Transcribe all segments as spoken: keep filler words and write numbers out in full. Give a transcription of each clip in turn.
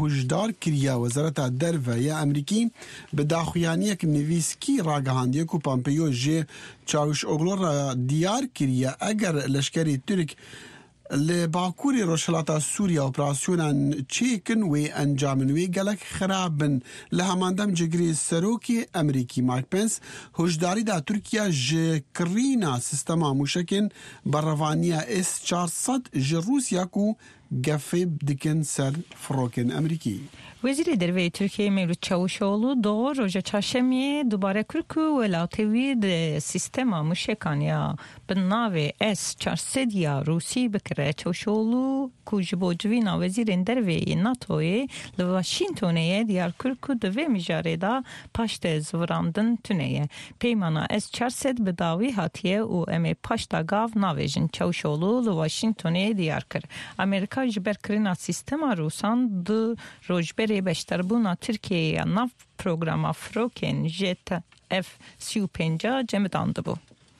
هشدار کریا وزارت درو یا امریکی به داخویانی که نویسکی راگهاندیه که پامپیو جه چاوش اغلو را دیار کریا اگر لشکری ترک لباکوری روشلاتا سوریا اپراسیونان چیکن و انجامن وی گلک خرابن لهماندم جگری سروکی امریکی مایک پنس هشداری دا ترکیا جکرینا سیستما موشکن بروانیا اس چهارصد ج روسیا کو گفیب دکن سر فروکن امریکی. وزیر دروی ترکیه مولود چاوشوغلو دو روز چهارشنبه دوباره کرد که ولایت‌وی د سیستم موشکانیا به نام اس چهارصد یا روسی بکره. چاوشوغلو که جبوجوینا وزیر دروی ناتوی لواشینتونه دیار کرد که دوی مجاره دا پشت زوراندن تونه. پیمانا اس چهارصد به داوی هاتیه و امی پشت گاو ناویجن. چاوشوغلو لواشینتونه دیار کرد. امریکا جبر کرنا سیستم روسان دو روزبر بشتربونا ترکیه ناف پروگرام فروکن جت اف سی و پنجا جمعدانده بو.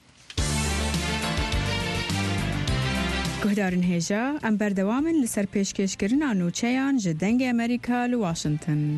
گهدارن هجا ام بردوامن لسر پیشکش کرنا نوچیان جدنگ امریکا لواشنطن.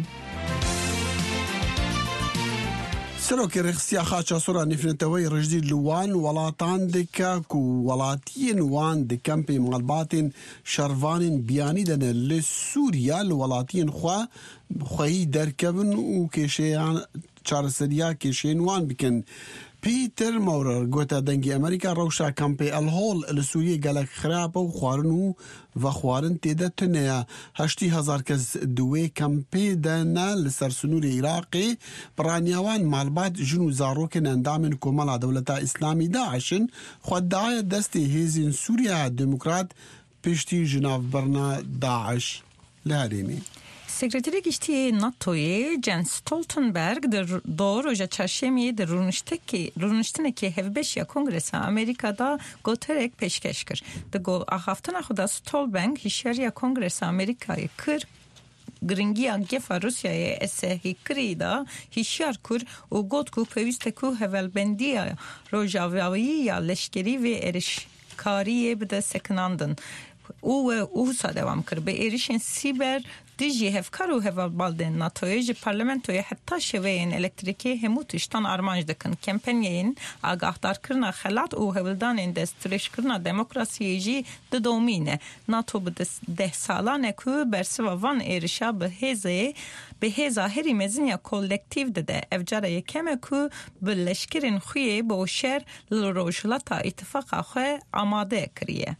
سروك رخصيا خاچا سورا نفنتوي رجدي لوان ولاتان دكا كو ولاتين وان دكام بي مغلباتين شروان بياني دن لسوريا الولاتين خوا خوي دركبن وكيشيان چارسريا كيشين وان بكن پیتر مورر گوتا دنگی امریکا روشا کمپی الهول لسوریه گلک خراب و خوارنو و خوارن تیده تنیا هشتی هزار کس دوی کمپی دانا لسر سنور عراقی برانیوان مالبات جنو زاروکن اندامن کمالا دولتا اسلامی داعشن خود دعای دستی هیزین سوریا دموکرات پشتی جناف برنا داعش لهرینی. سکرتری گشتی ناتوی جنس ستولتنبرگ در دو روز چهارشنبه در رونشتنه که هفبش یا کنگرس امریکادا گوترک پیشکش کرد. در گو هفتن خدا ستولبنگ هشیاری یا کنگرس امریکای کر گرنگی آنگفا روسیای اسهی کریدا هشیار کر و گوت کو پیوست کو هولبندی روژاوی یا لشکری و ارشکاری بده سکناندن. او او سادوام کرد به ایریشن سیبر دیجی هفکار و هفال بالدن ناتویج پارلمنتوی حتی شوین الکتریکی هموتشتان آرمانج دکن کمپینین آگاهدار کرنا خلات و هولدان اندستریش کرنا دموکراسی جی د دومینه ناتو به ده سالانه که برسوا وان ایرشا به هزه به هزا هری مزنیا کولکتیو دده افجاره یکمه که به لشکرین خویه با شر لروشلتا اتفاق خواه آماده کریه.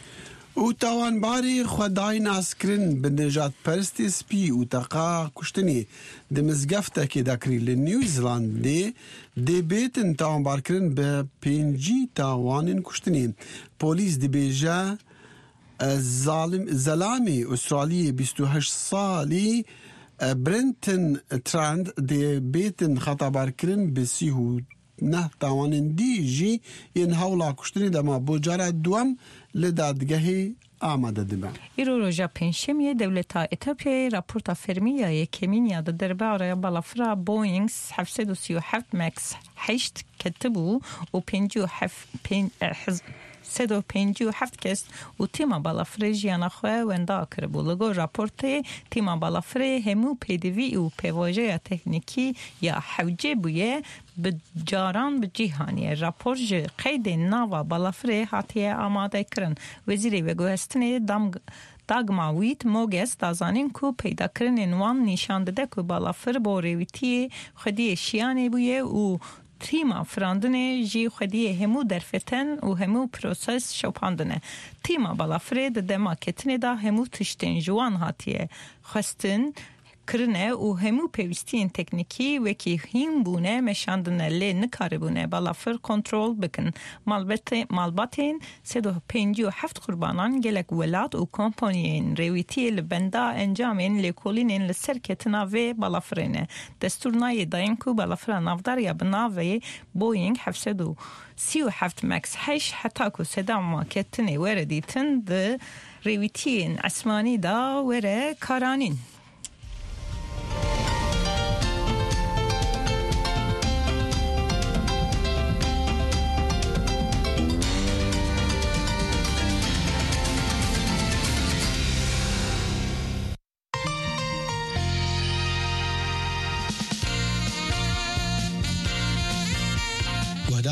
او تاوان باری خدای ناسکرین به نجات پرستی سپی او تقا کشتنی دمزگفته که دکری لنیوزیلند دی دی بیتن تاوان بارکرین به پینجی تاوانین کشتنی پولیس دی بیجا ظالم زلامی استرالی بیست و هشت سالی برنتن تراند دی بیتن خطا بارکرین به سیهو نه تاوانین دی جی این حولا کشتنی دما بوجارا دوام لدادگاهی آماده دبن. ایرو روژا پنجشنبه دولت اتیوپیا راپورت فرمیه کمینیا در درباره بالافرا بوینگ هفتصد و سی و هفت مکس هشت کتبو و پنجاه و هفت سد و پنجاه و هفت کس و تیما بالافره جیانا خواه وندا کربو. لگو راپورت تیما بالافره همو پیدوی و پیواجه تکنیکی یا حوجه بویه به جاران به جیهانی. راپور جه قید ناوا بالافره حتیه آماده کرن. وزیری و گوهستنه دام داگماویت موگست دازانین کو پیدا کرن وان نشان داده که بالافر با رویتی خودی شیانه بویه و تیما فراندنه جی خودی همو درفتن و همو پروسس شوپاندنه. تیما بالافره ده دماکتنه دا همو تشتین جوان هاتیه خستن کرنه و همو پیوستین تکنیکی وکی هیم بونه مشاندنه لی نکاره بونه بالافر کنترول بکن. مالباتین سد و پنجی و هفت قربانان گلک ولاد و کمپانیین رویتی لبندا انجامین لیکولینین لسرکتنا و بالافرینه. دستورنای داین کو بالافر نافدار یا بناوی بوینگ هفتصد و سی و هفت مکس هش حتی که صدا ماکتنه وردیتن ده رویتین اسمانی دا وره کارانین.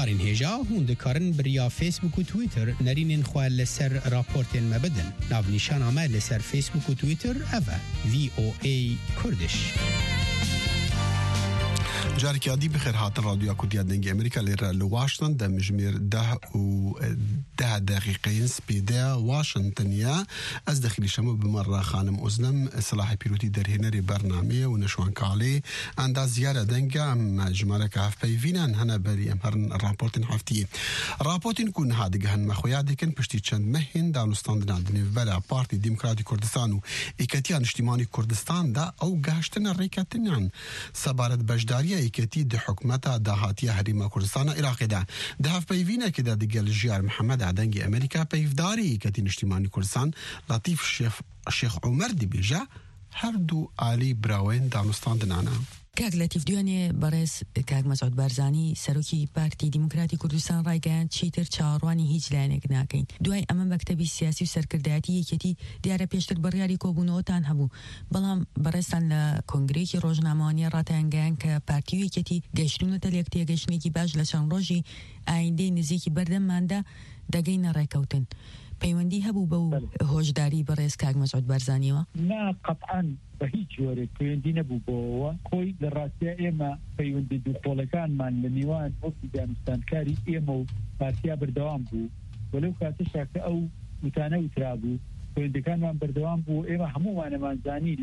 بارین هجا هون دکارن بریا فیسبوک و تویتر نرینین خواه لسر راپورتین مبدن ناو نیشان آمد لسر فیسبوک و تویتر اوه وی او ای کردش. جارك عادي بخير هات الراديو كوديا دنجي أمريكا ليرا لواشنطن دم جمير ده و ده دقيقين سبيدا واشنطنيا از داخلي شمو بمرة خانم أزلم صلاح بيروتي درهنري برنامج ونشوان كالي عند زيارة دنجا ام جمالة كهف بيفينا هنا بري امهرن الرابورتين حفتي رابورتين كون هاد جهن مخويا دكن بشتي چند مهن دانستان دنادني بلا بارتي ديمقراطي كردستان وإكتيان اجتماعي كردستان دا أو جاشتن الريكاتين عن سبارت بجدارية إكتي ده حكومتها دهاتية هريمة كردستان عراقي ده دهف بيفينا كده دقال جيار محمد عدنجي أمريكا بيفداري إكتي اجتماعي كردستان لطيف الشيخ الشيخ عمر دي بيجا هردو آلي براوين دانستان دنانا کاک لطیف دوانی برس کاک مسعود بارزانی سروکی پارتی دموکراتی کردستان رایگان چیتر چهاروانی هیچ لعنک ناکین دوای اما مکتبی سیاسی و سرکرداتی یکتی دیاره پیشتر بریاری کوبونوتان هبو بلام برستان لکنگریکی روزنامه‌ای راتنگان که پارتی یکتی گشتون تلیکتی گشنی کی باج لشان روزی آینده نزیکی بردم مانده دقیقاً رایکوتن پیوندی هبو بو هوجداری برس کاک مسعود بارزانی و نه قطعاً به هیچ جوره پیوندی نبو بو خوی لراسیا ایما پیوندی دو پولکان من لنیوان وقتی دانستانکاری ایما و پارتیا بردوام بو ولو کاتشا که او متانه وترابو پیوندی کان من بردوام بو ایما همو وانا منزانی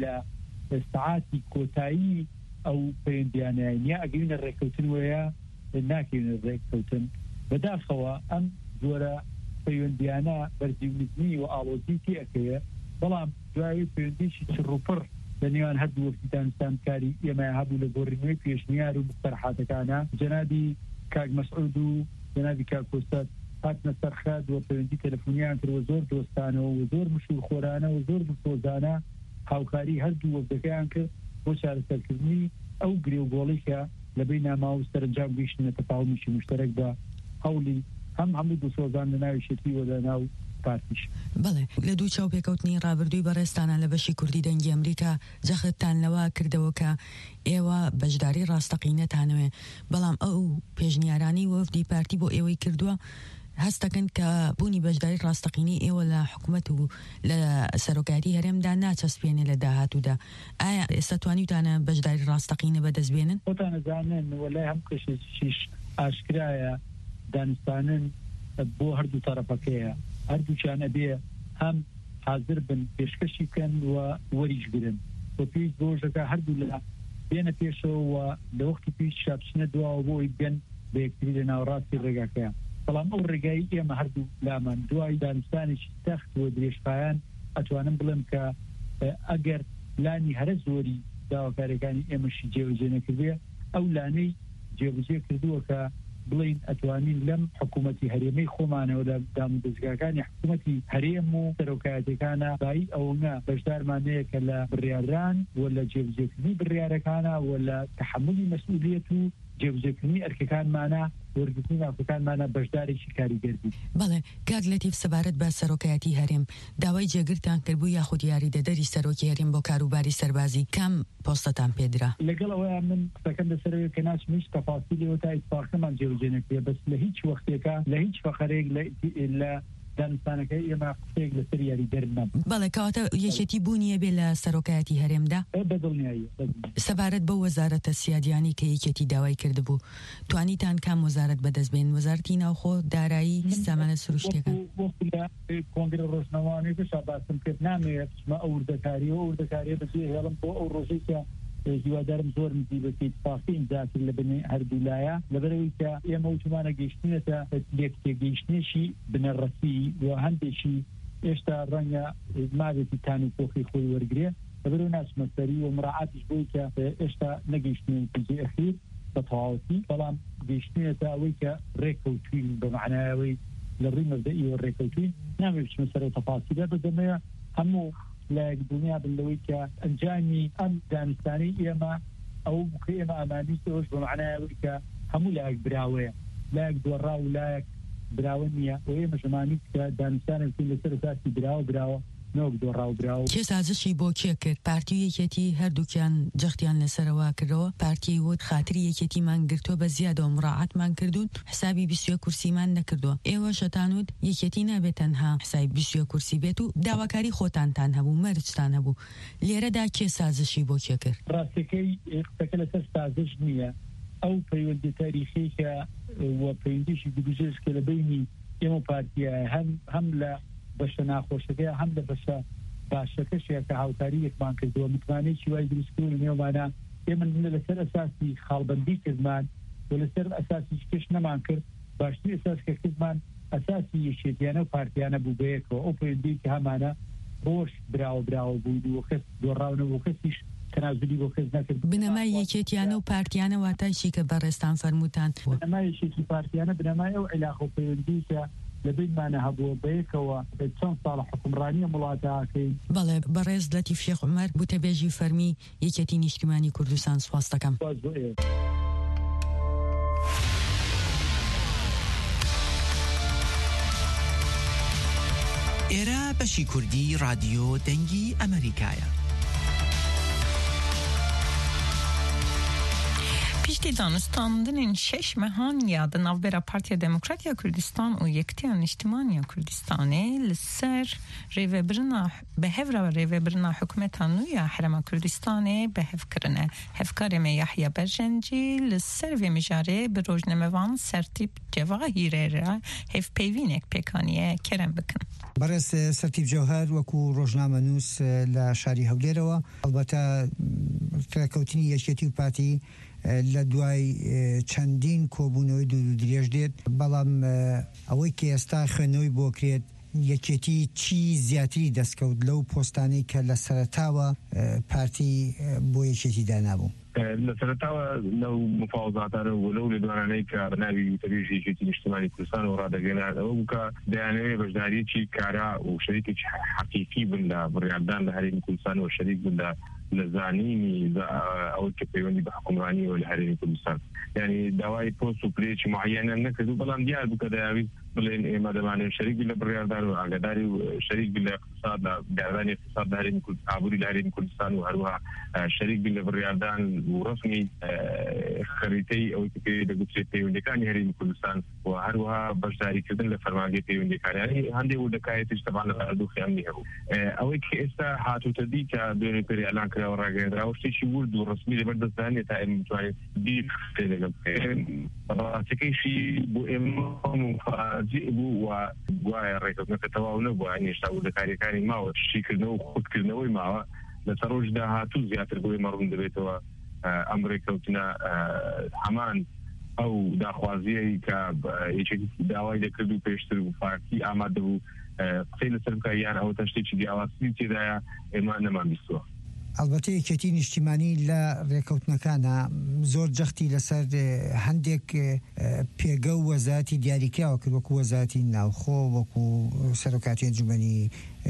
لساعاتی کوتایی او پیوندیانه اینیا اگرین الرکوتن ویا ناکین الرکوتن بداخوا ام جوره پیوندیانه برزیونیزمی و آلوزیتی اکیه بلام جوایی پیوندیشی چروپر لنیوان هدو وفتی دانستانکاری یما هبو لگورنوی پیشنیار و مقترحاتکانا جنابی کاک مسعود و جنابی کاک استاد هاتنا سرخاد و پیوندی تلفونیان تر و زور دوستانه و زور مشور خورانه و زور مفوزانه هاوکاری هدو وفدکیان که بو شار سرکرنی او گریو گولیکا لبینا ما و سرنجام بیشتن تفاهمیشی مشترک با هولی هم همه دو سوزان لناوی شتی و لناو پارتیش. بله لدو چاو پیکوتنی رابردوی برستانه لبشی کردی دنگی امریکا جختان لوا کردو که ایوا بجداری راستقینه تانوه بلام او پیجنیارانی وفدی پارتی بو ایوی کردو هستکن که بونی بجداری راستقینی ایوا لحکومتو لسروکاتی هرم دا ناچس بینه لداهاتو دا آیا استوانیو تانه بجداری راستقینه بدز بینن؟ او تانه زانن ولی هم کشش اشکرایا دانستانن بو هر دو طرفکیه هر دو چانه بیه هم حاضر بن پیشکشی کن و وریج گرن و پیش بوجه هر دو لا بین پیشو و لوقت پیش شابشنه دوا و بو یگن به اکتری لنا راسی رگا که سلام او رگایی اما هر دو لامان دوای دانستانش تخت و دریشقایان اتوانم بلم که اگر لانی هر زوری داو کارکانی امشی جیوزه نکردیه او لانی جیوزه کردوه که بلين أتوانين لم حكومتي هريمي خومانه ولا دام دزگاكاني حكومتي هريمو سروكاتي كان باي أو نا بجدار مانيه كلا برياران ولا جيبزيكني برياركانا ولا تحملي مسؤوليته جيبزيكني أرككان معنا ورگتنی افکان معنا بجداری شکاری گردی. بله کاک لطیف سبارت با سروکاتی هرم داوای جگرتان کربو یا خودیاری ددری سروکی هرم با کاروباری سربازی کم پستتان پیدرا. لقل اوه من سکند سروی کناش میش تفاصیلی و تا اتفاق من جوجنه که بس لهیچ وقتی که لهیچ فقریق ل دانستانه که یه مقصد لسریاری درنم. بله کاتا یشتی بونیه بلا سروکاتی هرم ده؟ بدلنیایی. سبارت با وزارت سیادیانی که یکتی داوای کرده بو. تو آنیتان کم وزارت بدز بین وزارتی ناو خود دارایی سامان سروشتی کن. وقتی کنگره روزنامه‌ای که شاباسم که نمیاد ما اوردکاری و اوردکاری بسیار هلم با اوروزی که هیوادارم زور مدیبتی اتفاقی امضا کرد لبنی هر دولایا لبروی که یه موجودانه گشتنه تا لیکتی گشتنشی بنرسی و هندشی اشتا رنگا مادتی تانی کوخی خوی ورگریه لبروی ناس مستری و مراعاتش بوی که اشتا نگشتنه تیجی اخیر بطواوتی فلان گشتنه تا اوی که ریکوتوین بمعنی اوی لبروی مبدئی و ریکوتوین نمیبش مستر تفاصیله بدمه همو لا الدنيا باللويكا انجاني ام دانستاني ايما او مقيمة اماني سوش بمعنى ويكا همو لاك براوية لاك دوراو لاك براونية وإيما شمانيك دانستاني كل سر ساسي براو براو نۆک دۆڕاوبراو کێ سازشی بۆ کێ کرد پارتی یەکێتی هەردووکیان جەختیان لەسەرەوە کردەوە پارتی وت خاتری یەکێتیمان گرتووە بە زیادەوە مڕاعەتمان کردوون حسابی بیست و یەک کورسیمان نەکردووە ئێوە شەتانوت یەکێتی نابێت تەنها حسابی بیست و یەک کورسی بێت و داواکاری خۆتانتان هەبوو مەرجتان هەبوو لێرەدا کێ سازشی بۆ کێ کرد ڕاستەکەی قسەکە لەسەر سازش نییە ئەو پەیوەندی تاریخی کە وە پەیوەندیشی دوگوژێش کە لە بینی ئێمە پارتیە هەم هەم لە بەشە ناخۆشەکەی هەم لە بەشە باشەکەشێ کە هاوکاری یەکمان کردووە متمانەیەکی وای دروستکردن نێومانە ئێمە لەسەر ئەساسی خاڵبەندی کردمان و لەسەر ئەساسی کەش نەمان کرد باشتری ئەساس کە کردمان ئەساسی یەکێتیانە و پارتیانە بوو بەیەکەوە ئەو پەیوەندی کە هەمانە ڕۆژ براوە براوە بوو و کەس دۆڕاونەوە کەسیش تەنازلی بۆ کەس نەکرد بنەمای یەکێتیانە و پارتیانە واتایشی کە بەڕێستان فەرمووتان بنەمای یەکێتی پارتیانە بنەمای ئەو عیلاقە و پەیوەندی کە لەبینمانە هەبووە بەیەکەوە چەند ساڵە حکومڕانیە وڵاتەکەی بەڵێ بەڕێز لەتیف شێخ عومەر بوتەبێژی فەرمی یەکێتی نیشتیمانی کوردستان سوپاس دەکەم. ئێرە بەشی کوردی رادیۆ دەنگی ئەمریکایە. پشتی دانستاندنین شش مهانیا د ناوبرا پارتیا دموکراتیا کردستان و یکتیا نیشتیمانیا کردستانه لسر ریوبرنا به هفرا ریوبرنا حکومت نویا حرم کردستانه به هف کرنه هفکار می یحیی برژنجی لسر و مجاره به روزنامه‌وان سرتیب جواهیره را هف پیوینک پکانیه کرم بکن. بەڕێز سەرتیب جەوهەر وەکو ڕۆژنامەنووس لە شاری هەولێرەوە ئەلبەتە فێرکەوتنی یەکێتی و پارتی لە دوای چەندین کۆبوونەوەی دوو درێژ دێت بەڵام ئەوەی کە ئێستا خوێندنەوەی بۆ کرێت یەکێتی چی زیاتری دەستکەوت لەو پۆستانەی کە لە سەرەتاوە پارتی بۆ یەکێتی دانابوو. لە سەرەتاوە لەو مفاوزاتانە و لەو لێدوانانەی کە بەناوی وتەبێژی یەکێتی نیشتیمانی کوردستان و ڕادەگەێنانەوە بوو کە دەیانەوێت بەشداریەکی کارا و شەریکێکی حەقیقی بن لە بڕیاردان لە هەرێمی کوردستان و شەریک بن لە لە زانینی ئەوەی کە پەیوەندی بە حکومڕانی و لە هەرێمی کوردستان یعنی داوای پۆست و پلێکی معەنە نەکردو بەڵام دیار بوو کە دەیاویست بڵێن ئێمە دەمانێت شەریک بن لە بڕیاردان و ئاگاداری و شەریک بن لە اقتصاد لە گاردانی اقتصاد لە هەرێمی کوردستان ئابووری لە هەرێمی کوردستان و هەروەها شەریک بن لە بڕیاردان و ڕسمی خەریتەی ئەوەی کە پێ دەگوترێت پەیوەندیەکانی هەرێمی کوردستان و هەروەها بەشداریکردن لە فەرمانگەی پەیوەندیەکانی هەندێک وردەکایەتیش تەبان لە هەردوو خەمی هەبوو ئەوەی کە ئێستا هاتووتە دی کە دوێنێ پێری ئەلان کراوە ڕاگەیەندراوە شتێکی ورد و ڕسمی لەبەردەستدانێت تا ئێمە بتوانین بیر لەگەڵ ڕاستەکەیشی بۆ ئێمە فاجیع بوو و گوایە ڕێکەوتنەکە تەواو نەبووە هێشتا وردەکاریەکانی ماوە شیکردنەوە و خودکردنەوەی ماوە لەسەر ڕۆژدا هاتوو زیاتر بۆ ئێمە ڕوون دەبێتەوە ئەم ڕێکەوتنە هەمان ئەو داخوازیەی کە یەکێتی داوای دەکرد و پێشتر و پارتی ئامادە بوو قسەی لەسەر بکە یان ئەوە تەشتێکی جیاوازی تێدایە ئێمە نەمان بیستووە. ئەلبەتە یەکێتی نیشتیمانی لە ڕێکەوتنەکانە زۆر جەختی لەسەر هەندێک پێگە و وەزارەتی دیاریکراوە کرد وەکو وەزارەتی ناوخۆ وەکو سەرۆکاتی ئەنجومەنی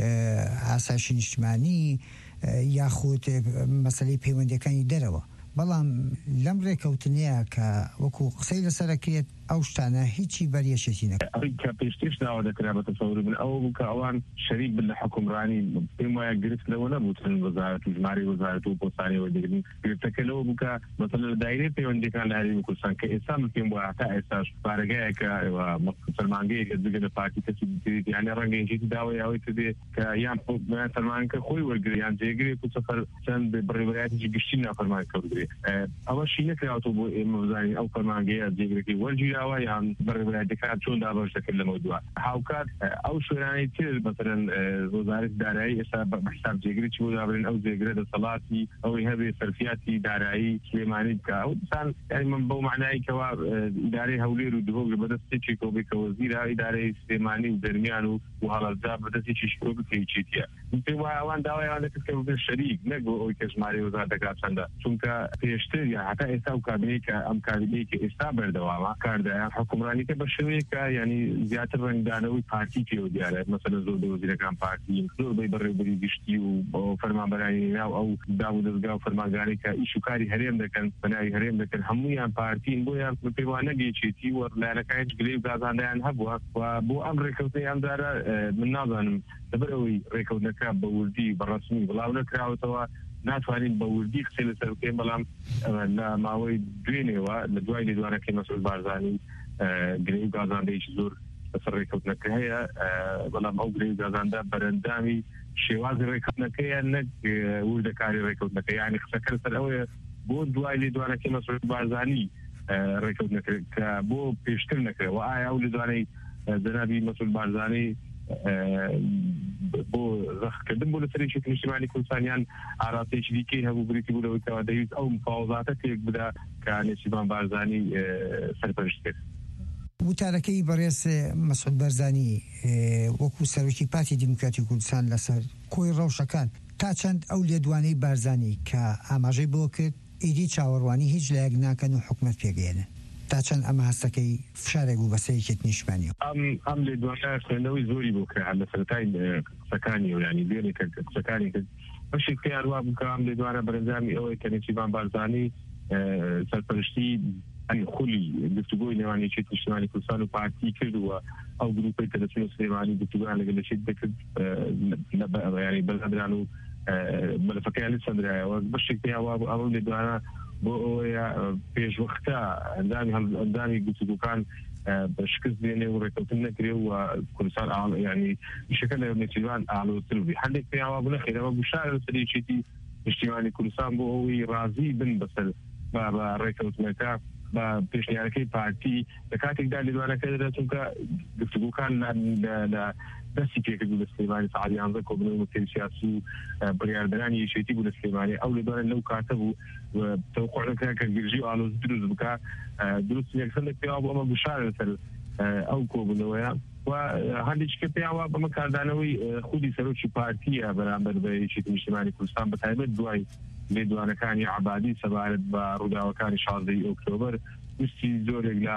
ئاسایشی نیشتیمانی یاخود مەسەلەی پەیوەندیەکانی دەرەوە بەڵام لەم ڕێکەوتنەیە کە وەکو قسەی لەسەرەکرێت ئەو شتانە هیچی بەریەشێتی نەکرد ئەوەی کە پێشترش داوا دەکرا بە تەسەوور بن ئەوە بوو کە ئەوان شەریک بن لە حکومڕانی پێم وایە گرفت لەوە نەبووتن وەزارەت و ژمارەی وەزارەت و پۆستانەوە دەگرن گرفتەکە لەوە بوو کە مەسەڵەن لە دایرەی پەیوەندیەکان لە هەرێمی کوردستان کە ئێستا من پێم وایە هەتا ئێستاش بارگایەکە فەرمانگەیەکە جگە لە پارتی کەسی بکرێت یانێ ڕەنگە هێنجێتی داوای ئەوەی کردێ کە یان فەرمانگە خۆی وەرگری یان جێگرێت و سەفەر چەند بڕێوەبەرایەتێکی گشتی نافەرمانکە وەرگرێت ئەوەشی نەکراوەتەوە بۆ ئێمە بزانین ئەو فەرمانگەیە جێگرێکی وەرگیراوە یان بەڕێوەبەرایەتەکان چۆن دابەش دەکرد لەمە دووە هاوکات ئەو شوێنانەی تر مەسەڵەن وەزارەتی دارایی ئێستا بە حساب جێگرێکی بۆ دابرێن ئەو جێگرە دەسەڵاتی ئەوەی هەبێ سەرفیاتی دارایی سلێمانی بکە ئەو دیسان یعنی من بەو معنایی کەوا ئیدارەی هەولێر و دهۆک بەدەستێکی کۆ بێ کە وەزیرە ئیدارەی سلێمانی و دەرمیان و و هەڵەبجا بەدەستێکی شکۆ بکەی چێتیە پێم وایە ئەوان داوایان دەکرد کە ببن شەریک نەک بۆ ئەوەی کە ژمارەی وەزارەتەکە چەندە چونکە پێشتر یا هەتا ئێستا و کابینەی کە ئەم کابینەی کە ئێستا بەردەوامە کاردایان حکومڕانیەکە بە شێوەیەکە ینی زیاتر ڕنگدانەوەی پارتی پێوە دیارە مەسەڵەن زۆر وەزیرەکان پارتی زۆربەی بەڕێوەبەری گشتی و فەرمانبەرانی ناو ئەو دام و دەستگا و فەرمانگانی کە ئیش و کاری هەرێم دەکەن بەناوی هەرێم دەکەن هەموویان پارتین بۆیان پێم وایە نەگەیچێتی و لایەنەکانی گلەی و گازاندەیان هەبووە و بۆ ئەم ڕێکەوتنەی ئەم دارە من نازانم لبروي ريكونكا بوردي بالرسمي بلاونا كراوتوا ناتوانين بوردي خسيل سركين بلام لا ماوي دويني ولدواي لدوانا كي مسؤول بارزاني قريب غازان ديش زور سر ريكونكا هي بلام او قريب غازان دا برندامي شوازي ريكونكا انك ولد كاري ريكونكا يعني خسكر سر بو دواي لدوانا كي مسؤول بارزاني ريكونكا بو بيشترنك واي او لدواني جنابي مسؤول بارزاني بو رخ كدم بولا سريشة الاجتماعي كل ثانيان عراتيش ديكي هبو بريتي بولا وكواديوز او مفاوضاتك يقبدا كان سيبان بارزاني سرپرشتر وتارەکەی بەڕێز مەسعود بەرزانی وەکو سەرۆکی پارتی دیموکراتی کوردستان لەسەر کۆی ڕەوشەکان تا چەند ئەو لێدوانەی بارزانی کە ئاماژەی بۆ کرد ئیدی چاوەڕوانی هیچ لایەک ناکەن و حکومەت پێگەێنن تا چەند ئەمە هەستەکەی فشارێک بوو بەسەرێکێت نیشتمانیەوە ئەم ئەم لێدوانە خوێندنەوەی زۆری بوو کە لە سەرەتای قسەکانی و ینی دوێنێ قسەکانی کرد بەشێک پێیان وا بوو کە ئەم لێدوانە بەرەنجامی ئەوەی کە نێچیروان بارزانی سەرپەرشتی ئەنی خولی گفتوگۆی نێوانیەکێتی نیشتیمانی کوردستان و پارتی کردووە ئەو گروپەی کە دەچونە سلێمانی گفتوگۆیان لەگەڵ لەشێت دەکرد ینی بەرهەمدران و مەلەفەکەیان لێسەندرایەوە بەشێک پێیان وا بوو ئەم لێدوانە بۆ ئەوەیە پێشوەختە ئەندامی ئەندامی گفتوگۆکان بەشکست دێنێ و ڕێکەوتن نەکرێ و کوردستان ینی ئیشەکە لە نێچیروان ئاڵۆتر بووی هەندێک پێیان وا بوو نەخێر ئەمە بشارە لەسەر یەکێتی نیشتیمانی کوردستان بۆ ئەوەی ڕازی بن بەسەر بە ڕێکەوتنەکە بە پێشنیارەکەی پارتی لە کاتێکدا لێدوانەکە دەدات چونکە گفتوگۆکان لە دەستی پێکرد بوو لە سلێمانی سەعات یانزە کۆبنەوەی مەکتەبی سیاسی و بڕیاردەرانی یەکێتی بوو لە سلێمانی ئەو لێدوانە لەو کاتە بوو تەوقع دەکرا کە گرژی و ئاڵۆز دروست بکە دروست یەکسەر پێیان بوو ئەمە بشارە لەسەر ئەو کۆبنەوەیە و هەندێکیکە پێیان وا بەمە کاردانەوەی خودی سەرۆکی پارتیە بەرامبەر بە یەکێتی نیشتیمانی کوردستان بەتایبەت دوای لێدوانەکانی عەبادی سەبارەت بە ڕووداوەکانی شازدەی ئۆکتۆبەر وستی زۆرێک لە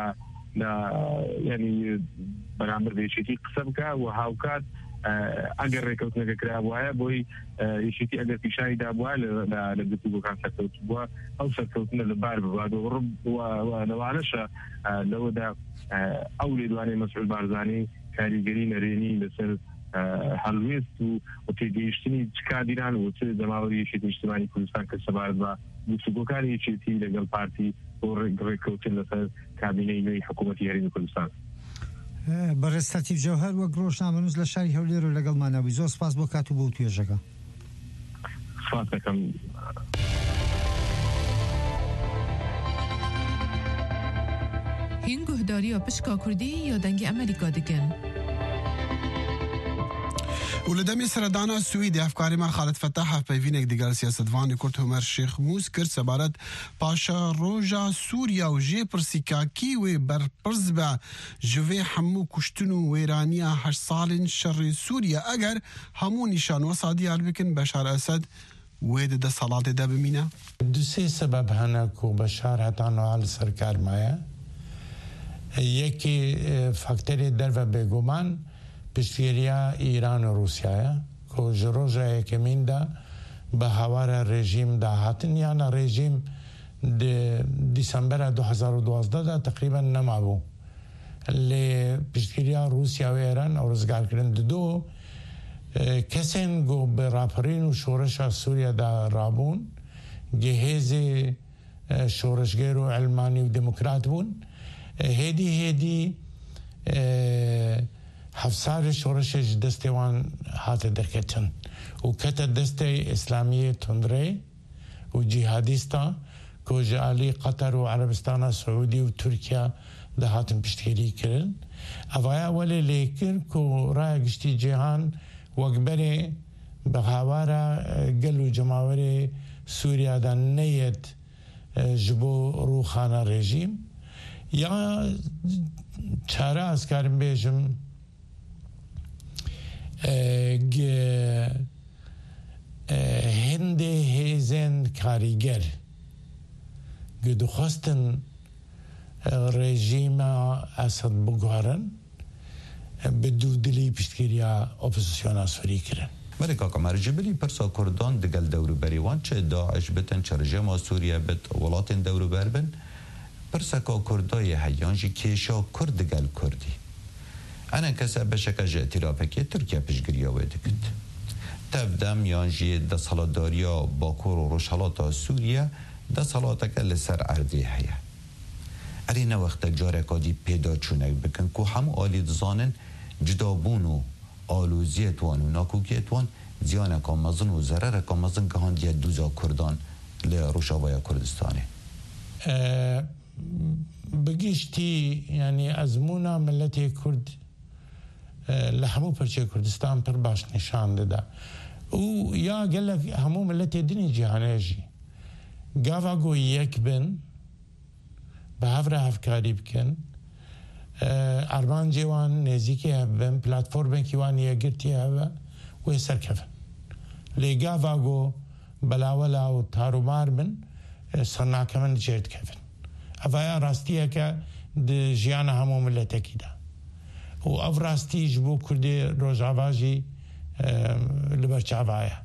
ینی بەرامبەر بە یەکێتی قسە بکە و هاوکات ئەگەر ڕێکەوتنەکە کرابوایە بۆی یەکێتی ئەگەر پیشانی دابووە لە گفتوگۆکان سەرکەوت بووە ئەو سەرکەوتنە لەبار ببواتەوە ڕب لەوانەشە لەوەدا ئەو لێدوانەی مەسعود بارزانی کاریگەری نەرێنی لەسەر هەڵوێست و تێگەیشتنی چ کادیران و چ دەماوەری یەکێتی نیشتیمانی کوردستان کە سەبارەت بە گفتوگۆکانی یەکێتی لەگەڵ پارتی بۆ ڕێکەوتن لەسەر کابینەی نوێی حکوومەتی هەرێمی کوردستان بەڕێز تەرتیب جەوهەر وەک ڕۆژنامەنووس لە شاری هەولێر و لەگەڵمانەبووی زۆر سپاس بۆ کات و بۆ توێژەکە سپاس دەکەم هین گوهداریە پشکا کوردی یا دەنگی ئەمریکا دەکەن ولدەمی سەردانا سویدی ئەفکاریمان خالد فتاح پەیوینێک دیگەل سیاسەتوانی کورد هومەر شێخ موس کرد سەبارەت پاشا ڕۆژا سووریا و ژێ پرسیکاکی وێ بەرپرس بە ژڤێ هەموو کوشتن و وێرانیە هەشت ساڵین شەڕی سووریا ئەگەر هەموو نیشانوە دیار بکن بەشار ئەسەد وێ دەدە سەڵاتێدا بمینە دوسێ سەبەب هەنە و بەشار هەتانەوە لەسەر کارمایە یەکی فاکتەری دەرڤە بێگومان پشتگیریە ئیران و رووسایە کۆ ji ڕۆژە یەکەمیندا بە هاوارە ڕێژیم داهاتن یانە ڕێژیم دیسەمبەرە دو هەزار و دوازدەدا تقریبەن نەمابوو لێ پشتگیریە رووسیا و ئێران ئەو ڕزگارکردن ددۆ کەسێن گۆ بە ڕاپەڕین و شۆڕشە سووریادا ڕابوون گەهێزی شۆڕشگەر و ئەلمانی و دموکرات بوون هێدی هێدی هەفساری شۆڕشێک دەستێوان هاتە دەکەچن و کەتە دەستەی ئیسلامیە تندرێ و جیهادیستە کۆژەعالی قەتەر و عەرەبستانە سعودی و تورکیا دەهاتن پشتگیری کردن ئەڤایە وەلێ لێکرد و ڕایە گشتی جیهان وەکبەرێ بە هاوارە گەل و جەماوەرێ سووریادا نەیەت ji bo ڕووخانە ڕێژیم یا چارە ئەسکارم بێژم هەندێ هێزن کاریگەر گدوخواستن ڕێژیمە ئەسەد بگوارن بە دوودلی پشتگیریە ئۆپۆزیسیۆنا سووری کردن بله کاکا مرجبلی پرسا کردان دگل دورو بریوان چه داعش بتن چه رژیم سوریه بت ولاتن دورو بربن پرسا که کردای هیانجی کشا کرد دگل کردی أنا كسب بشكل اعترافك تركيا بشجريا ودكت تبدأ يانجي دا صلاداريا باكور وروشالات سوريا دا صلاتك لسر أرضي حيا أرينا وقت جارة قادي پیدا چونك بكن كو هم آلي دزانن جدابونو آلوزيت وان و ناكوكيت وان زيانة كامزن و زرر كامزن كهان دي دوزا كردان لروشاوية كردستاني أه بقيشتي يعني أزمونا ملتي كرد أه لحمو برشي كردستان پر باش نشان ده و يا قال لك همو ملتي دني جهانيجي قافا قو يكبن بهفره هفکاری بکن ارمان جوان نزیکی هبن پلاتفورم کیوان یگرتی هوا و سرکفن لگا واگو بلاولا و تارومار من صناعه من جرد کفن افایا راستیه که د جیان همو ملتکی ده و اف راستی جبو کردی روزعواجی لبرچاوایا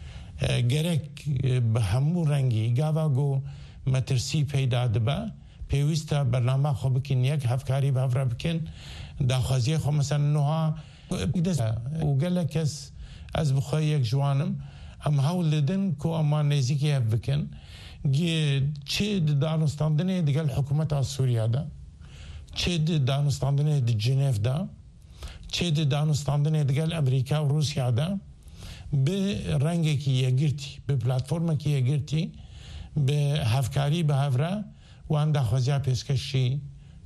گرک به همو رنگی گاواگو مترسی پیدا دبا پیوسته برنامه خوب بکن یک هفکاری به افرا بکن داخوازی خو مثلا نوها و قال لك از بخوای یک جوانم ام هول لدن کو اما نزیکی هف بکن چه دانستاندنه دیگل حکومت سوریا دا چه دانستاندنه دی جنیف دا چه دانستاندنه دیگل امریکا و روسیا دا به رنگی که یگرتی به پلاتفورم که یگرتی به هفکاری به افرا وان داخوازی پیشکشی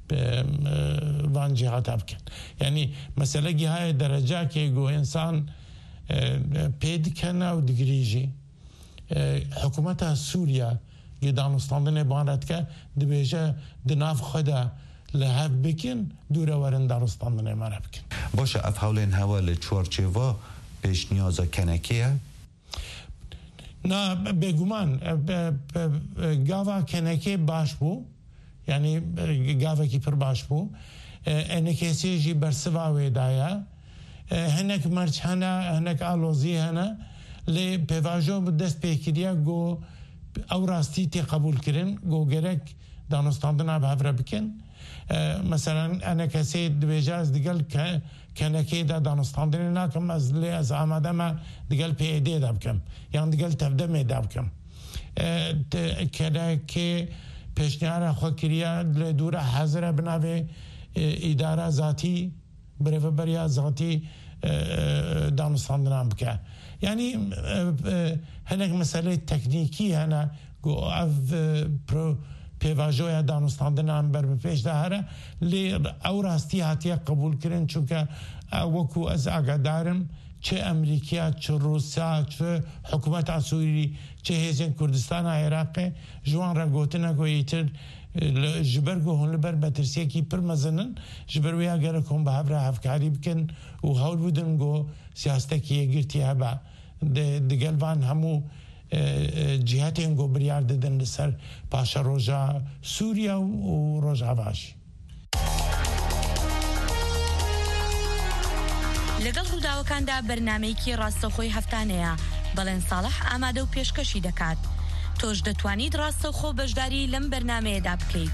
وان جهات بکن یعنی مثلا های درجه که گو انسان پید کنه و دگریجی حکومت سوریا که دانستاندن بانرد که دبیجه دناف خدا لحب بکن دوره ورن دانستاندن مره بکن باشه اف حولین حوال چورچیوا پیش نیازا کنکیه؟ نه بگومان گاوا کنکی باش بو یعنی گاوا کی پر باش بو انکسی جی برسوا ویدایا هنک مرچ هنا هنک آلوزی هنا لی پیواجو دست پیکریا گو او راستی تی قبول کرن گو گرک دانستاندنا به هفره بکن مثلا انا کسی دویجاز دیگل که کنکی دا دانستاندنی ناکم از لی از آماده ما دیگل پیده دا بکم یعنی دیگل تفده دا بکم کنکی پیشنیار خود کریا دور حاضر بناوه اداره ذاتی بره بریا ذاتی دانستاندنا بکن یعنی هنک مسئله تکنیکی هنه گو اف پرو پیواجوی دانستاندن هم بر پیش داره لی او راستی هاتیه قبول کرن چونکه وکو از آگادارم چه امریکا چه روسیا چه حکومت سوری چه هیزن کردستان عراق جوان را گوتنه گویتر جبرگو هون لبر بترسیه کی پر مزنن جبروی اگر کن به هفره هفکاری بکن و هول بودن گو سیاسته که گرتی هبا دگل وان همو جهات اینگو بریار دادن لسر پاشا روژا سوریا و روژا واش لەگەڵ ڕووداوەکاندا بەرنامەیەکی ڕاستەوخۆی هەفتانەیە بەڵێن ساڵح ئامادە و پێشکەشی دەکات تۆش دەتوانیت ڕاستەوخۆ بەشداری لەم بەرنامەیەدا بکەیت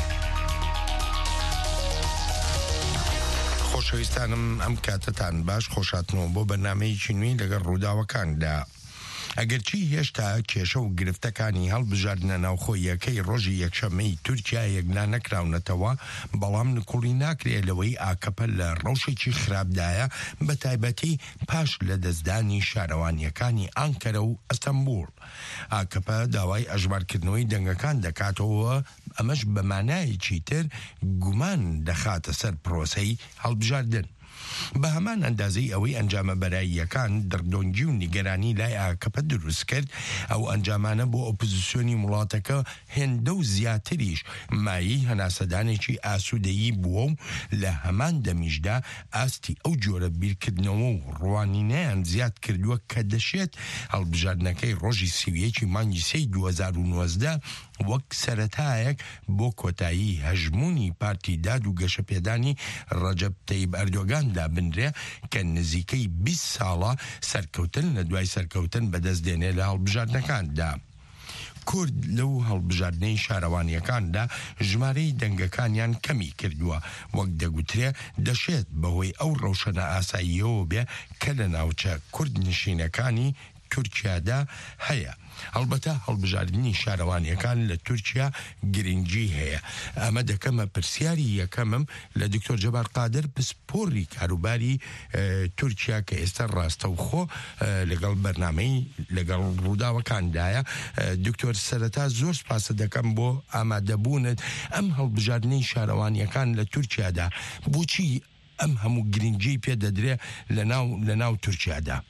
خۆشەویستانم ئەم کاتتان باش خۆشاتنەوە بۆ بەرنامەیەکی نوێی لەگەڵ ڕووداوەکاندا ئەگەرچی هێشتا کێشە و گرفتەکانی هەڵبژاردنە ناوخۆی یەکەی ڕۆژی یەکشەمەی تورکیا یەکلا نەکراونەتەوە بەڵام نکوڵی ناکرێت لەوەی ئاکەپە لە ڕەوشێکی خراپدایە بە تایبەتی پاش لە دەستدانی شارەوانیەکانی ئانکەرە و ئەستەمبول ئاکەپە داوای ئەژمارکردنەوەی دەنگەکان دەکاتەوە ئەمەش بە مانایەکی تر گومان دەخاتە سەر پرۆسەی هەڵبژاردن بە هەمان ئەندازەی ئەوەی ئەنجامە بەراییەکان دڕدۆنگی و نیگەرانی لای ئاکەپە دروست کرد ئەو ئەنجامانە بۆ ئۆپۆزیسیۆنی وڵاتەکە هێندە و زیاتریش مایی هەناسەدانێکی ئاسوودەیی بووە و لە هەمان دەمیشدا ئاستی ئەو جۆرە بیرکردنەوە و ڕوانینەیان زیاد کردووە کە دەشێت هەڵبژاردنەکەی ڕۆژی سیویەکی مانگی سەی دوو هەزار و نۆزدە وەک سەرەتایەک بۆ کۆتایی هەژمونی پارتی داد و گەشەپێدانی ڕەجەب تەیب ئەردۆگان دابنرێ کە نزیکەی بیست ساڵە سەرکەوتن لە دوای سەرکەوتن بەدەست دێنێ لە هەڵبژاردنەکاندا کورد لەو هەڵبژاردنەی شارەوانیەکاندا ژمارەی دەنگەکانیان کەمی کردووە وەک دەگوترێ دەشێت بەهۆی ئەو ڕەوشەنە ئاساییەوە بێ کە لە ناوچە کورد نشینەکانی تورکیادا هەیە. هەڵبەتە هەڵبژاردننی شارەوانیەکان لە تورکیا گرنگی هەیە. ئەمە دەکەمە پرسیاری یەکەمم لە دکتۆر جەبار قادر پسپۆڕی کاروباری تورکیا کە ئێستا ڕاستەوخۆ لەگەڵ بەرنامەی لەگەڵ ڕووداوەکاندایە. دکتۆر سەرەتا زۆر سپاسە دەکەم بۆ ئامادەبوونت ئەم هەڵبژاردننی شارەوانیەکان لە تورکیادا بۆچی ئەم هەموو گرنگی پێ دەدرێ لە ناو تورکیادا؟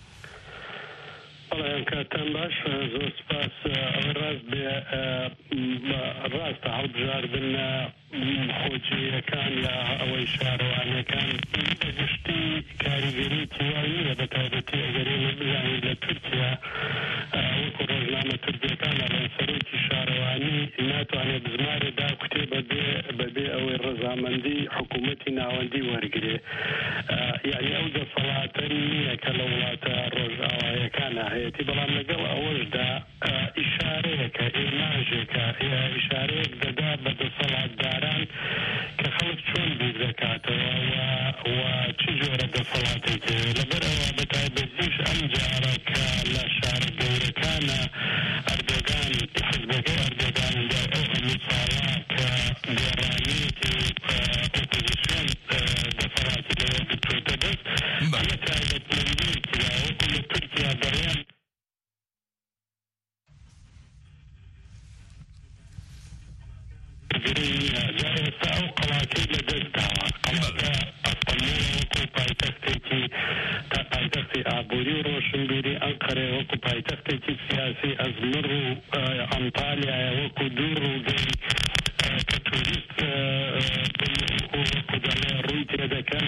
کاتان باش زۆر سپاس. ئەوە ڕاست بێ ڕاستە هەڵبژاردن خۆجیەکان یا ئەوەی شارەوانەکان بەگشتی کاریگەری تیوای نییە بە تایبەتی ئەگەرێنە بزانین لە تورکیا وەکو ڕۆژنامە تورکیەکان لەڵێن سەرۆکی شارەوانی ناتوانێت بزمارێدا کوتێ بەبێ بەبێ ئەوەی ڕەزامەندی حکوومەتی ناوەندی وەرگێ. یعنی ئەو دەسەڵاتە نییە کە لە وڵاتە ڕۆژئاوایەکانە هەیەتی، بەڵام لەگەڵ ئەوەشدا ئیشارەیەکە ئێماژێکە ئیشارەیەک دەدا بە دەسەڵاتداران کە خەڵک چۆن بیر دەکاتەوە و چ جۆرە دەسەڵاتێکی لەبەرەوە بە تایبەتیش ئەم جارە کە لە شارە گەورەکانە ئەردۆگان حزبەکەی ئەردۆگان ئەو هەموو ساڵا کە گۆڕانیەتی ئۆپۆزیسیۆن دەسەڵاتی لەوە بکرێتە دەست ئەمە تایبەتمەندیەکی وەکو لە تورکیا دەڵێن ئێستا ئەو قەڵاتەی لە دەستداوە قەڵاتە ئەستەمبول وەکو پایتەختێکی تا پایتەختی ئابووری و ڕۆشنبیری ئەنقەرە وەکو پایتەختێکی سیاسی ئەزمر و ئەنتالیایە وەکو دوو ڕووگەی کە توریست وەکو دەڵێ ڕووی تێدەکەن.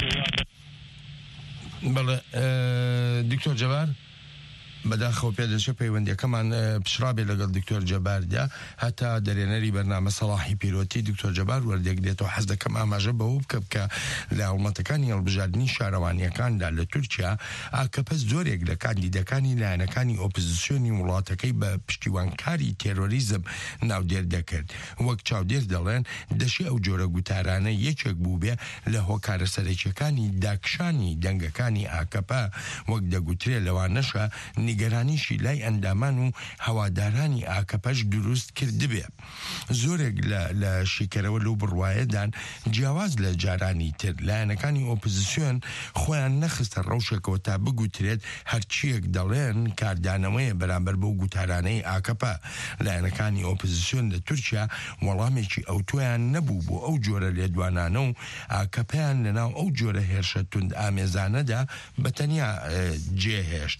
بەڵێ دکتۆر جەبار بەداخەوە پێدەچێ پەیوەندیەکەمان پشرابێ لەگەڵ دکتۆر جەباردا هەتا دەرێنەری بەرنامە سەڵاحی پیرۆتی دکتۆر جەبار وەردێک دێتەوە. حەز دەکەم ئاماژە بەوە بکە بکە لە هەوڵەتەکانی هەڵبژاردننی شارەوانیەکاندا لە تورکیا ئاکەپە زۆرێک لە کاندیدەکانی لایەنەکانی ئۆپۆزیسیۆنی وڵاتەکەی بە پشتیوانکاری تێرۆریزم ناودێر دەکرد. وەک چاودێر دەڵێن دەشی ئەو جۆرە گوتارانە یەکێک بوو بێ لە هۆکارە سەرەکیەکانی داکشانی دەنگەکانی ئاکەپە وەک دەگوترێ لەوانەشە نیگەرانیشی لای ئەندامان و هەوادارانی ئاکەپەش دروست کردبێ. زۆرێک لە شیکەرەوە لەو بڕوایەدان جیاواز لە جارانی تر لایەنەکانی ئۆپۆزیسیۆن خۆیان نەخستە ڕەوشێکەوە تا بگوترێت هەرچیەک دەڵێن کاردانەوەیە بەرامبەر بەو گوتارانەی ئاکەپە. لایەنەکانی ئۆپۆزیسیۆن لە تورکیا وەڵامێکی ئەوتۆیان نەبوو بۆ ئەو جۆرە لێدوانانە و ئاکەپەیان لەناو ئەو جۆرە هێرشە توند ئامێزانەدا بەتەنیا جێهێشت.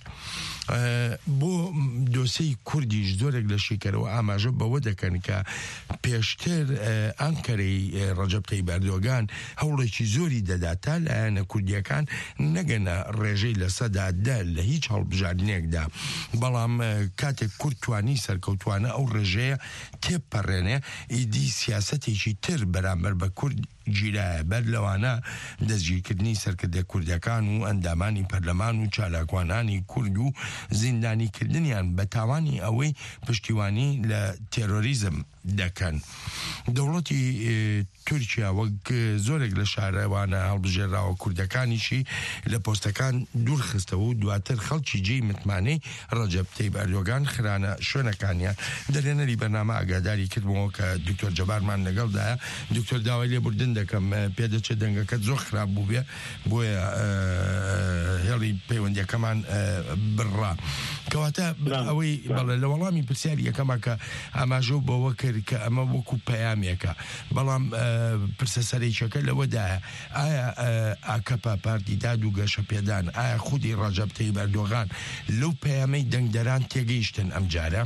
بۆ دۆسەی کوردیش زۆرێک لە شیکەرەوە ئاماژە بەوە دەکەن کە پێشتر ئەنکەرەی ڕەجەب تەیب ئەردۆغان هەوڵێکی زۆری دەدا تا لایەنە کوردیەکان نەگەنە ڕێژەی لەسەدادا لە هیچ هەڵبژاردنێکدا، بەڵام کاتێک کورد توانی سەرکەوتوانە ئەو ڕێژەیە تێپەڕێنێ ئیدی سیاسەتێکی تر بەرامبەر بە کورد گیرایە. بەر لەوانە دەستگیرکردنی سەرکردە کوردەکان و ئەندامانی پەرلەمان و چالاکوانانی کورد و زیندانیکردنیان بە تاوانی ئەوەی پشتیوانی لە تێرۆریزم دەکەن. دەوڵەتی تورکیا وەک زۆرێک لە شارەوانە هەڵبژێراوە کوردەکانیشی لە پۆستەکان دوور خستەوە و دواتر خەڵکی جێی متمانەی ڕەجەب تەیب ئەردۆغان خرانە شوێنەکانیان. دەرێنەری بەرنامە ئاگاداری کردبووەوە کە دکتۆر جەبارمان لەگەڵدایە. دکتۆر داوای لێبوردن دەکەم پێدەچێت دەنگەکەت زۆر خراپ بوو بێ بۆیە هێڵی پەیوەندیەکەمان بڕا. کەواتە ئەوەی بەڵێ لە وەڵامی پرسیاری یەکەمە کە ئاماژە بەوە کرد کە ئەمە وەکو پەیامێکە، بەڵام پرسە سەرێکەکە لەوەدایە ئایا ئاکەپە پارتی داد و گەشە پێدان ئایا خودی ڕەجەب تەیب ئەردۆغان لەو پەیامەی دەنگدەران تێگەیشتن ئەم جارە؟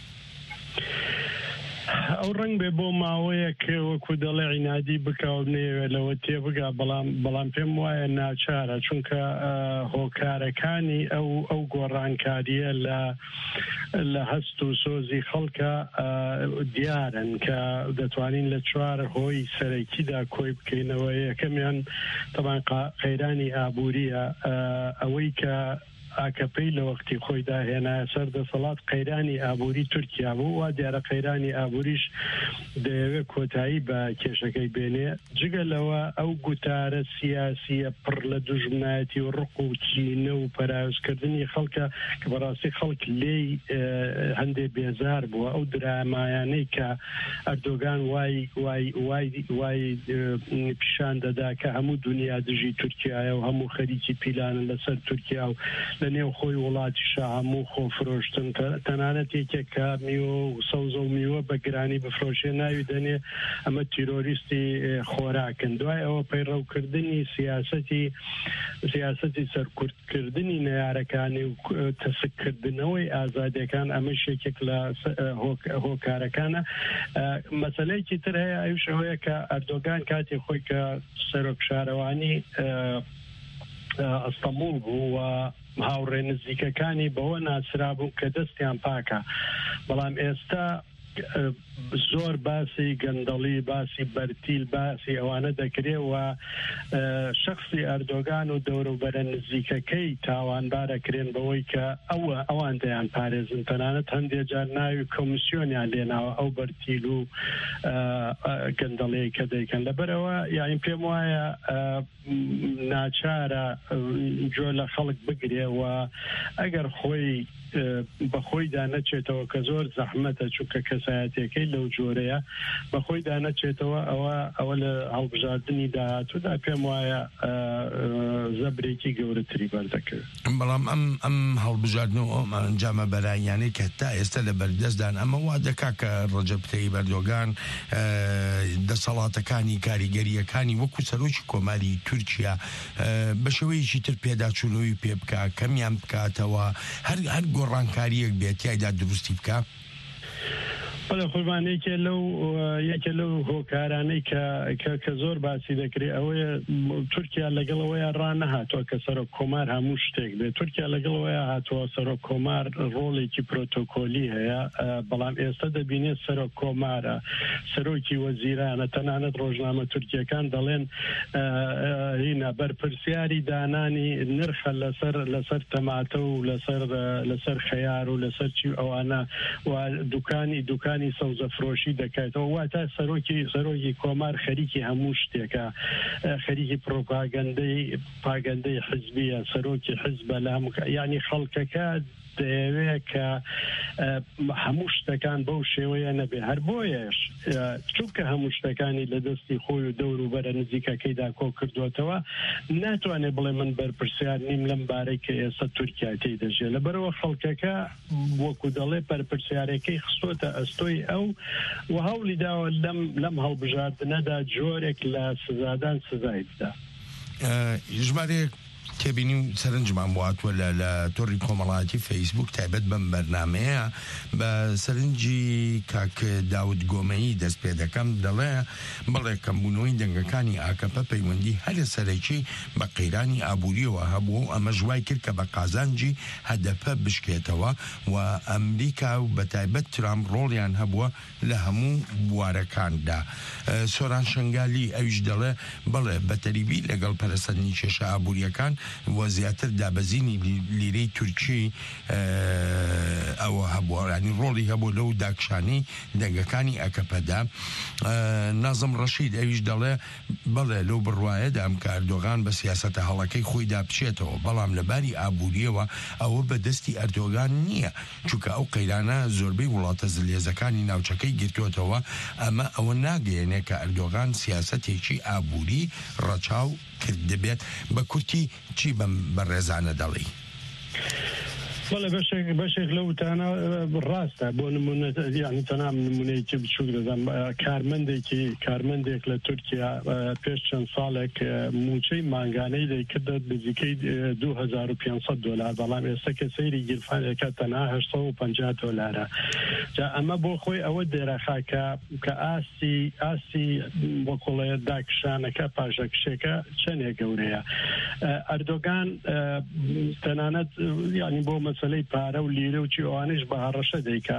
ئەو ڕنگ بێ بۆ ماوەیەک وەکو دەڵێ عینادی بکەوت نێوێ لەوە تێبگا، بەڵام بەڵام پێم وایە ناچارە، چونکە هۆکارەکانی ئەو ئەو گۆڕانکاریە لە لە هەست و سۆزی خەڵکە دیارن کە دەتوانین لە چوار هۆی سەرەکیدا کۆی بکەینەوە. یەکەمیان تەبان قەیرانی ئابووریە، ئەوەی کە ئاکەپەی لە وەختی خۆیدا هێنا سەر دەسەڵات قەیرانی ئابووری تورکیا بوو وا دیارە قەیرانی ئابووریش دەیەوێت کۆتایی بە کێشەکەی بێنێ جگە لەوە ئەو گوتارە سیاسیە پڕ لە دوژمنایەتی و ڕق و چینە و پەراوزکردنی خەڵکە کە بەڕاستی خەڵک لێی هەندێک بێزار بووە ئەو درامایانەی کە ئەردۆگان وای وای وای وای پیشان دەدا کە هەموو دنیا دژی تورکیایە و هەموو خەریکی پیلانە لەسەر تورکیا و لە نێو خۆی وڵاتیشە هەموو خۆ فرۆشتن تەنانەت یەکێک کە میوە و سەوزە و میوە بە گرانی بفرۆشێ ناوی دەنێ ئەمە تیرۆریستی خۆراکن دوای ئەوە پەیڕەوکردنی سیاسەتی سیاسەتی سەرکوردکردنی نەیارەکانی و تەسکردنەوەی ئازادیەکان ئەمە شێکێک لە هۆکارەکانە مەسەلەیەکی تر هەیە ئەوش ئەوەیە کە ئەردۆگان کاتی خۆی کە سەرۆک شارەوانی ئەستەمبول بوو و هاوڕێ نزیکەکانی بەوە ناسرا بوو کە دەستیان پاکە بەڵام ئێستا زۆر باسی گەندەڵی باسی بەرتیل باسی ئەوانە دەکرێت و شخصی ئەردۆگان و دەوروبەرە نزیکەکەی تاوانبارەکرێن بەوەی کە ئەوە ئەوان دەیان پارێزن تەنانەت هەندێک جار ناوی کۆمیسیۆنیان لێناوە ئەو بەرتیل و گەندەڵەیە کە دەیکەن لەبەرەوە یاین پێم وایە ناچارە جۆ لە خەڵک بگرێ و ئەگەر خۆی بەخۆیدا نەچێتەوە کە زۆر زەحمەتە چونکە کەسایەتەکەی لەو جۆرەیە بەخۆیدا نەچێتەوە ئەوە ئەوە لە هەڵبژاردننی داهاتوودا پێم وایە زەبرێکی گەورەتری بەردەکرد بەڵام ئەم ئەم هەڵبژاردنەوە ئەنجامە بەلایەنەی کە تا ئێستا لە بەردەستدان ئەمە وا دەکا کە ڕەجەب تەیب ئەردۆگان دەسەڵاتەکانی کاریگەریەکانی وەکو سەرۆکی کۆماری تورکیا بە شێوەیەکی تر پێداچوونەوەی پێ بکە کەمیان بکاتەوە هەر هەر گۆڕانکاریەک بێت یایدا دروستی بکە بەڵێ قوربانەیەکێ لەو یەکێ لەو هۆکارانەی کە زۆر باسی دەکرێت ئەوەیە تورکیا لەگەڵەوەیە ڕانەهاتووە کە سەرۆک کۆمار هەموو شتێک بێت تورکیا لەگەڵەوەیە هاتووە سەرۆک کۆمار ڕۆڵێکی پرۆتۆکۆلی هەیە بەڵام ئێستا دەبینێت سەرۆک کۆمارە سەرۆکی وەزیرانە تەنانەت ڕۆژنامە تورکیەکان دەڵێن هینە بەرپرسیاری دانانی نرخە لەسەر لەسەر تەماتە و لەسەر لەسەر خەیار و لەسەر چی ئەوانە دوکانی دوکان سەوزە فرۆشی دەکاتەوە واتە سەرۆکی سەرۆکی کۆمار خەریکی هەموو شتێکە خەریکی پرۆپاگەندەی پاگەندەی حزبیە سەرۆکی حزبە لە هەموو یعنی خەڵکەکە دەیەوێت کە هەموو شتەکان بەو شێوەیە نەبێ هەر بۆیەش چونکە هەموو شتەکانی لە دەستی خۆی و دەور و بەرە نزیکەکەیدا کۆ کردوێتەوە ناتوانێت بڵێ من بەرپرسیار نیم لەم بارەی کە ئێستا تورکیا تێی دەژێت لەبەرەوە خەڵکەکە وەکو دەڵێ بەرپرسیارەکەی خستۆتە ئەستۆی ئەو و هەوڵی داوە لەم لەم هەڵبژاردنەدا جۆرێک لە سزادان سزای بدا ژمارەیەک تێبینی و سەرنجمان واتوە لە لە تۆڕی کۆمەڵایەتی فەیسبوک تایبەت بەم بەرنامەیە بە سەرنجی کاک داود گۆمەیی دەست پێ دەکەم دەڵێ بەڵێ کەمبوونەوەی دەنگەکانی ئاکەپە پەیوەندی هەر لە سەرەکی بە قەیرانی ئابووریەوە هەبوو و ئەمە ژوای کرد کە بە قازانجی هەدەفە بشکێتەوە و ئەمریکا و بە تایبەت ترامپ ڕۆڵیان هەبووە لە هەموو بوارەکاندا سۆران شنگالی ئەویش دەڵێ بەڵێ بەتەریبی لەگەڵ پەرەسەندنی کێشە ئابووریەکان و زیاتر دابەزینی لیرەی تورکی ئەوە هەبووە ینی ڕۆڵی هەبوو لەو داکشانی دەنگەکانی ئەکەپەدا نازم ڕەشید ئەویش دەڵێ بەڵێ لەو بڕوایەدا ئەم کە ئەردۆغان بە سیاسەتە هەڵەکەی خۆی دابچێتەوە بەڵام لەباری ئابووریەوە ئەوە بەدەستی ئەردۆغان نییە چونکە ئەو قەیرانە زۆربەی وڵاتە زلێزەکانی ناوچەکەی گرتوێتەوە ئەمە ئەوە ناگەیەنێ کە ئەردۆغان سیاسەتێکی ئابووری ڕەچاو کرد دەبێت بە کورتی چی بەم بەڕێزانە دەڵی بەڵێ بەشێک بەشێک لەو تانە ڕاستە بۆ نمونە یعنی تەنام نمونەیەکی بچووک دەدەم کارمەندێکی کارمەندێک لە تورکیا پێش چەند ساڵێک موچەی مانگانەی دەیکردە نزیکەی دوو هەزار و پێنجسەد دۆلار بەڵام ئێستا کە سەیری گیرفانێکە تەنها هەشت سەد و پەنجا دۆلارە جا ئەمە بۆ خۆی ئەوە دێرەخا کە کە ئاستی ئاستی بۆکۆڵێ داکشانەکە پاژەکشێکە چەندێک گەورەیە ئەردۆگان تەنانەت یعنی بۆ مەسلەی پارە و لیرە و چی ئەوانش بە هەڕەشە دەیکا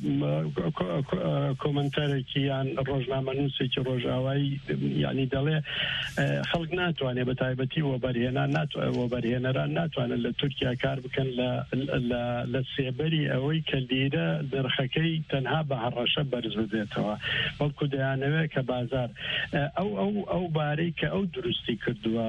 کۆمنتەرێکی یان ڕۆژنامە نووسێکی ڕۆژاوایی یعنی دەڵێ خەڵک ناتوانێت بە تایبەتی وەبەرهێنان وەبەرهێنەران ناتوانن لە تورکیا کار بکەن لە سێبەری ئەوەی کە لیرە نرخەکەی تەنها بە هەڕەشە بەرز بدێتەوە بەڵکو دەیانەوێت کە بازار ئەو ئەو ئەو بارەی کە ئەو دروستی کردووە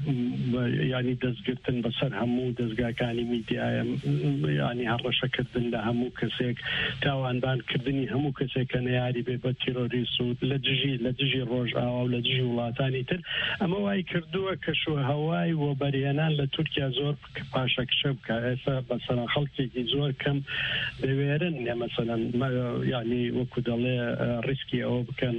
ینی دەستگرتن بەسەر هەموو دەستگاکانی میدیایە ینی هەڕەشەکردن لە هەموو کەسێک تاوانبانکردنی هەموو کەسێک کە نەیاری بێ بە تیرۆریست و لە دژی لە دژی ڕۆژئاوا و لە دژی وڵاتانی تر ئەمە وای کردووە کە شوهەوای وەبەرهێنان لە تورکیا زۆر پاشەکشە بکە ئێستا بەسەرەن خەڵکێکی زۆر کەم دەوێرن نێ مەسەلەن ینی وەکو دەڵێ ڕیسکی ئەوە بکەن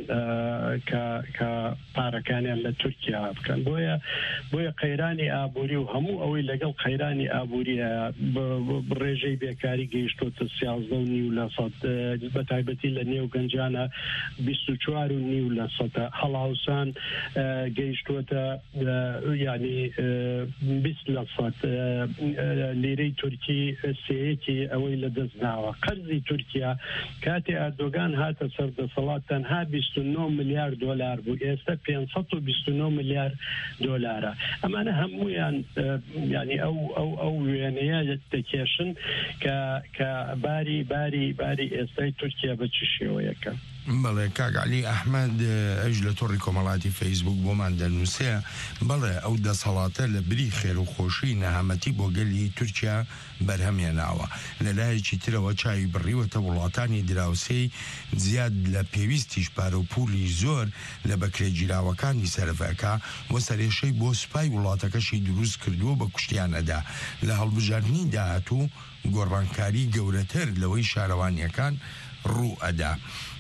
کە پارەکانیان لە تورکیا بکەن بۆیە بۆیە قەیرانی ئابووری و هەموو ئەوەی لەگەڵ قەیرانی ئابووریە ڕێژەی بێکاری گەیشتۆتە سیازدە و نیو لە سەد بە تایبەتی لە نێو گەنجانە بیست و چوار و نیو لە سەدە هەڵاوسان گەیشتوتە ینی بیست لە سەد لیرەی تورکی سەیەکی ئەوەی لە دەست ناوە قەرزی تورکیا کاتی ئەردۆگان هاتە سەر دەسەڵات تەنها بیست و نۆ ملیار دۆلار بوو ئێستا پێنجسەد و بیست و نۆ ملیار دۆلارە ئەمانە هەموویان ینی ئەو ئەو ئەو وێنەیە دەکێشن کە باری باری باری ئێستای تورکیا بە چ شێوەیەکە بەڵێ کاگعلی ئەحمەد ئەوش لە تۆڕی کۆمەڵاتی فەیسبوک بۆمان دەنووسێ بەڵێ ئەو دەسەڵاتە لە بری خێر و خۆشی نەهامەتی بۆ گەلی تورکیا بەرهەمێناوە لەلایەکی ترەوە چاوی بڕیوەتە وڵاتانی دراوسەی زیاد لە پێویستیش پارە و پولی زۆر لە بەکرێگیراوەکانی سەرفەکە وە سەرێشەی بۆ سوپای وڵاتەکەشی دروست کردووە بە کوشتیانەدا لە هەڵبژاردننی داهاتوو گۆڕانکاری گەورەتر لەوەی شارەوانیەکان ڕوو ئەدا.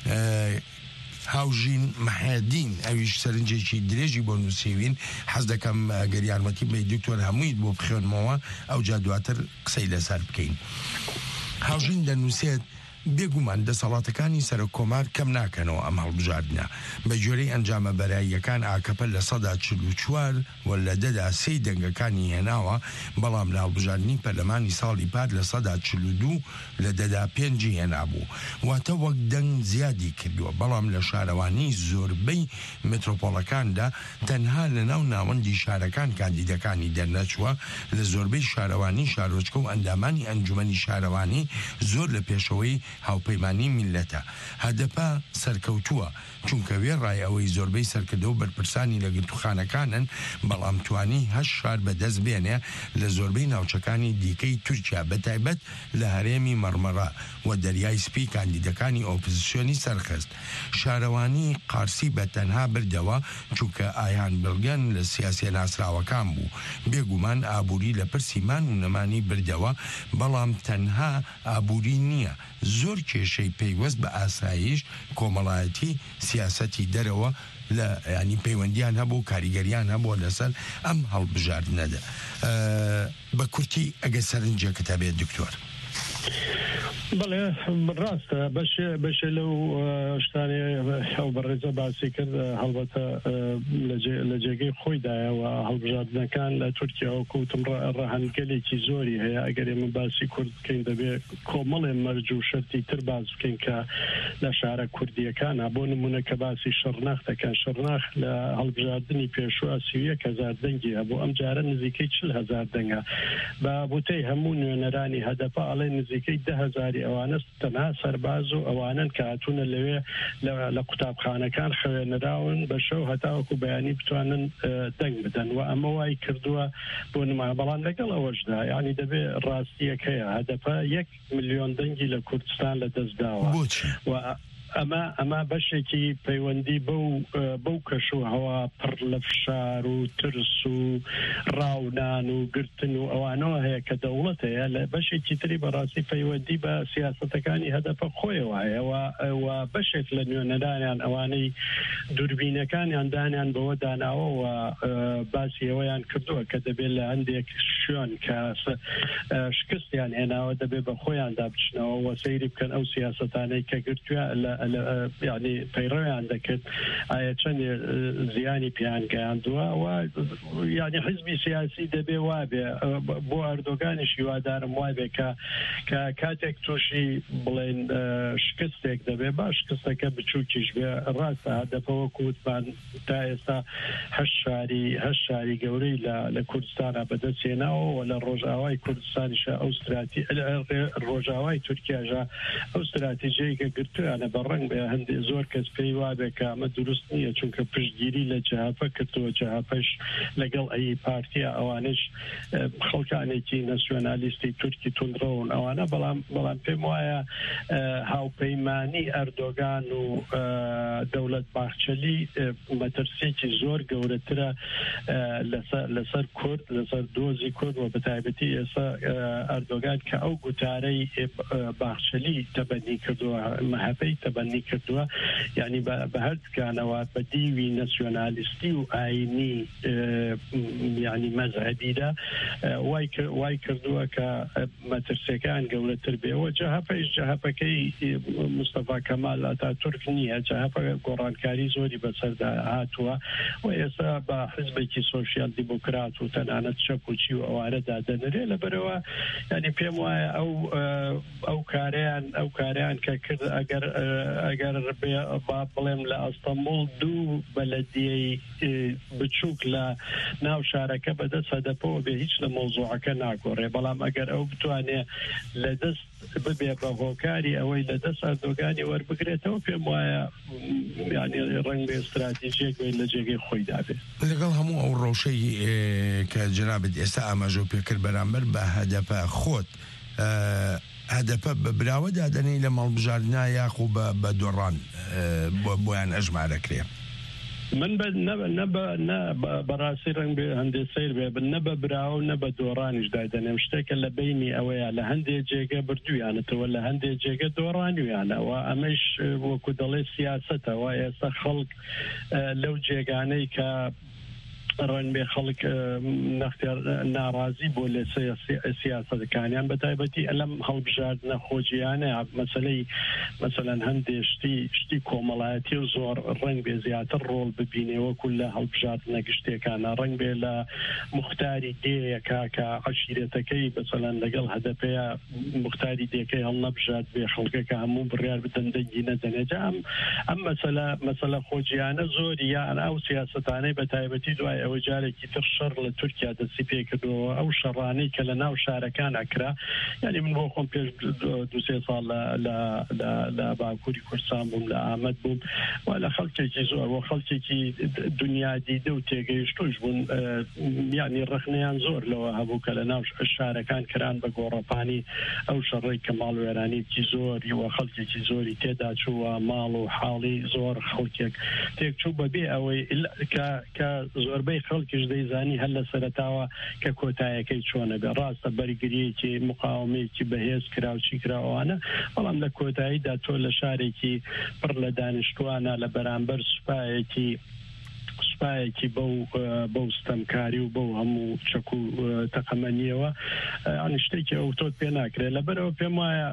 هاوژین مەحەدین ئەویش سەرنجێکی درێژی بۆ نووسیوین حەز دەکەم گەر یارمەتی بە دکتۆر هەموویت بۆ بخوێنمەوە ئەو جا دواتر قسەی لەسەر بکەین. هاوژین دەنووسێت بێگومان دەسەڵاتەکانی سەرۆک کۆمار کەم ناکەنەوە ئەم هەڵبژاردنە بە جۆرەی ئەنجامە بەراییەکان ئاکەپە لە سەدا چل و چوار و لە دەدا سەی دەنگەکانی هێناوە بەڵام لە هەڵبژاردننی پەرلەمانی ساڵی پار لە سەدا چل و دوو لە دەدا پێنجی هێنابوو واتە وەک دەنگ زیادی کردووە بەڵام لە شارەوانی زۆربەی مترۆپۆڵەکاندا تەنها لە ناو ناوەندی شارەکان کاندیدەکانی دەرنەچووە لە زۆربەی شارەوانی شارۆچکە و ئەندامانی ئەنجومەنی شارەوانی زۆر لە پێشەوەی هاوپەیمانی میلەتە هەدەپە سەرکەوتووە چونکە وێڕای ئەوەی زۆربەی سەرکردە و بەرپرسانی لە گرتوخانەکانن بەڵام توانی هەشت شار بەدەست بێنێ لە زۆربەی ناوچەکانی دیکەی تورکیا بەتایبەت لە هەرێمی مەرمەڕە و دەریای سپی کاندیدەکانی ئۆپۆزیسیۆنی سەرخست شارەوانی قارسی بە تەنها بردەوە چونکە ئایان بڵگەن لە سیاسە ناسراوەکان بوو بێگومان ئابووری لە پرسیمان و نەمانی بردەوە بەڵام تەنها ئابووری نییە زۆر کێشەی پەیوەست بە ئاسایش کۆمەڵایەتی سیاسەتی دەرەوە لە ینی پەیوەندیان هەبوو کاریگەریان هەبووە لەسەر ئەم هەڵبژاردنەدا بە کورتی ئەگە سەرنجەکەتە بێت دکتۆر. بەڵێ ڕاستە بەشێ لەو شتانێ ئەو بەڕێزە باسی کرد هەڵبەتە لە جێگەی خۆیدایەوە هەڵبژاردنەکان لە تورکیا و کوتم ڕەهەنگەلێکی زۆری هەیە ئەگەر ئێمە باسی کورد بکەین دەبێت کۆمەڵێ مەرج و شەرتی تر باز بکەین کە لە شارە کوردیەکانە بۆ نمونە کە باسی شەڕناخ دەکەن شەڕناخ لە هەڵبژاردننی پێشوە سی یەک هەزار دەنگی هەبوو ئەم جارە نزیکەی چل هەزار دەنگە بە بوتەی هەموو نوێنەرانی هەدەپە ئەڵێ نزیکەی ده هەزاری ئەوانە تەنها سەرباز و ئەوانن کە هاتوونە لەوێ لە قوتابخانەکان خوێنەراون بە شەو هەتاوەکو بەیانی بتوانن دەنگ بدەن و ئەمە وای کردووە بۆ نمایە بەڵام لەگەڵ ئەوەشدا یعنی دەبێت ڕاستیەک هەیە هەدەپە یەک ملیۆن دەنگی لە کوردستان لە دەستداوە ئەمە ئەمە بەشێکی پەیوەندی بەو بەو کەشوهەوا پڕ لە فشار و ترس و ڕاونان و گرتن و ئەوانەوە هەیە کە دەوڵەت هەیە لە بەشێکی تری بەڕاستی پەیوەندی بە سیاسەتەکانی هەدەپە خۆیەوە هەیەەوە بەشێک لە نوێنەرانیان ئەوانەی دووربینەکانیان دانیان بەوە داناوە و باسی ئەوەیان کردووە کە دەبێت لە هەندێک شوێن کە شکستیان هێناوە دەبێت بە خۆیان دابچنەوە و سەیری بکەن ئەو سیاسەتانەی کە گرتووە لە یعنی پەیڕەویان دەکرد ئایا چەند زیانی پیان گەیاندووە و یعنی حزبی سیاسی دەبێ وابێ بۆ ئەردۆگانیش هیوادارم وابێ کە کە کاتێک تووشی بڵێن شکستێک دەبێ باش شکستەکە بچووکیش بێ ڕاستە هەدەفەوە کووتمان تا ئێستا هەشت شاری هەشت شاری گەورەی لە کوردستانە بەدەستێناوە لە ڕۆژاوای کوردستانیشە ئەو استراتی ڕۆژاوای تورکیاژە ئەو استراتیژیەکە گرتویانە بەڕنگ بێ هەندێک زۆر کەس پێی وابێ کە ئەمە دروست نییە چونکە پشتگیری لە جەهاپە کردووە جەهاپەش لەگەڵ ئەی پارتیە ئەوانش خەڵکانێکی ناسیۆنالیستی تورکی توندڕەون ئەوانە بەڵام بەڵام پێم وایە هاوپەیمانی ئەردۆگان و دەوڵەت باخچەلی مەترسێکی زۆر گەورەترە لەسەر کورد لەسەر دۆزی کورد و بەتایبەتی ئێستا ئەردۆگان کە ئەو گوتارەی باخچەلی تەبەنی کردووە مەهەبەی تەبەنی کردووە یعنی بە هەردکانەوە بە دیوی ناسیۆنالیستی و ئاینی یعنی مەذهبیدا وای کردووە کە مەترسیەکان گەورەتر بێەوە جەهاپەیش جەهاپەکەی مستەفا کەمال ئاتاتورک نییە جەهاپە گۆڕانکاری زۆری بەسەردا هاتووە و ئێستا بە حزبێکی سۆشیال دیموکرات و تەنانەت چەپ و چی و ئەوانەدا دەنرێ لەبەرەوە ینی پێم وایە ئەو ئەو کاریان ئەو کاریان کە کرد ئەگەر ئەگەر با بڵێم لە ئەستەمبوڵ دوو بەلەدیەی بچووک لە ناو شارەکە بەدەست هەدەپەوە بێ هیچ لە مۆزوعەکە ناگۆڕێ بەڵام ئەگەر ئەو بتوانێ لە دەست ببێ بە هۆکاری ئەوەی لە دەست ئەردۆگانی وەربگرێتەوە پێم وایە ینی ڕنگ بێ استراتیژیەک لە جێگەی خۆی دابێ لەگەڵ هەموو ئەو ڕەوشەی کە جنابەت ئێستا ئاماژە پێکرد بەرامبەر بە هەدەپە خۆت هەدەپە بە براوە دادەنەی لە ماڵبژاردنا یاخو بە دۆڕان بۆیان ئەژمارەکرێ من بەڕاستی ڕنگ بێ هەندێک سیر بێ بن نە بە براو نە بە دۆڕانیش دادەنێم شتێکە لە بینی ئەوەیە لە هەندێک جێگە بردویانەتەوە لە هەندێک جێگە دۆڕانیانەوە ئەمەش وەکو دەڵێ سیاسەتەوە ئێستا خەڵک لەو جێگانەی کە ڕەن بێ خەڵک ناڕازی بۆ لە سیاسەتەکانیان بەتایبەتی ئەلەم هەڵبژاردنە خۆجییانە مەسلەی مەسەلەن هەندێک شتی شتی کۆمەڵایەتی و زۆر ڕنگ بێ زیاتر ڕۆڵ ببینێ وەکو لە هەڵبژاردنە گشتێکانە ڕنگ بێ لە مختاری دێیەکە کە عەشیرەتەکەی بەسەلەن لەگەڵ هەدەپەیە مختاری دێکەی هەڵنەبژات بێ خەڵکەکە هەموو بڕیار بدەن دەنگی نەدەنێجا ئەم ئەم مەسەلە مەسەلە خۆجییانە زۆری یان ئەو سیاسەتانەی بەتایبەتی دوای ئەوە جارێکی تر شەڕ لە تورکیا دەستی پێکردەوە ئەو شەڕانەی کە لە ناو شارەکان ئەکرا یعنی من بۆ خۆم پێش دو سێ ساڵ لە باکووری کوردستان بووم لە ئامەد بووم و لە خەڵکێکی زۆر بۆ خەڵکێکی دنیا دیدە و تێگەیشتوش بوون یعنی ڕخنیان زۆر لەوە هەبوو کە لە ناو شارەکان کران بە گۆڕەپانی ئەو شەڕی کە ماڵ وێرانێکی زۆری و خەڵکێکی زۆری تێدا چووە ماڵ و حاڵی زۆر خەڵکێک تێکچوو بەبێ ئەوەی کە زۆربەی خەڵکیش دەیزانی هەر لە سەرەتاوە کە کۆتایەکەی چۆنە بێ ڕاستە بەرگریەکی مقاومەیەکی بەهێز کراوچی کراوانە بەڵام لە کۆتاییدا تۆ لە شارێکی پڕ لە دانیشتوانە لە بەرامبەر سوپایەکی سوپایەکی بەو بەو ستەمکاری و بەو هەموو چەک و تەقەمەنیەوە ئەنی شتێکی ئەو تۆت پێ ناکرێت لەبەرەوە پێم وایە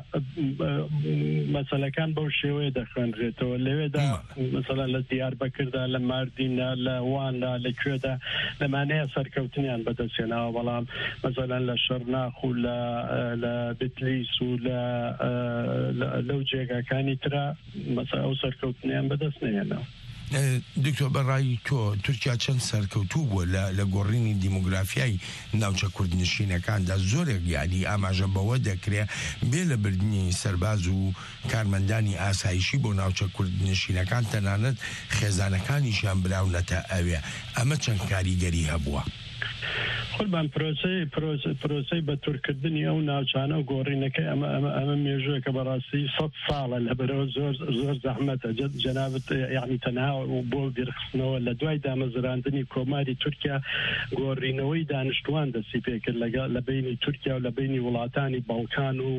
مەسەلەکان بەو شێوەیە دەخوێنرێتەوە لەوێدا مەسەلا لە دیاربەکردا لە ماردینە لە واندا لەکوێدا لەمانەیە سەرکەوتنیان بەدەستێناوە بەڵام مەسەلەن لە شەرناخ و لە بتلیس و لەو جێگاکانی ترە مەسە ئەو سەرکەوتنیان بەدەست نێنەوە دکتۆر بەڕای تۆ تورکیا چەند سەرکەوتوو بووە لە گۆڕینی دیموگرافیای ناوچە کوردنشینەکاندا زۆرێک یادی ئاماژە بەوە دەکرێت بێ لە بردننی سەرباز و کارمەندانی ئاسایشی بۆ ناوچە کوردنشینەکان تەنانەت خێزانەکانیشیان براونەتە ئەوێ ئەمە چەند کاریگەری هەبووە قوربان پرۆسەی پرۆسەی بەتورکردنی ئەو ناوچانە و گۆڕینەکەی ئەمە ئەمە مێژووە کە بەڕاستی سەد ساڵە لەبەرەوە زۆر زۆر زەحمەتە جەنابەت یعنی تەنها بۆ بیرخستنەوە لە دوای دامەزراندنی کۆماری تورکیا گۆڕینەوەی دانیشتوان دەستی پێکرد لەگەڵ لە بینی تورکیا و لە بینی وڵاتانی باڵکان و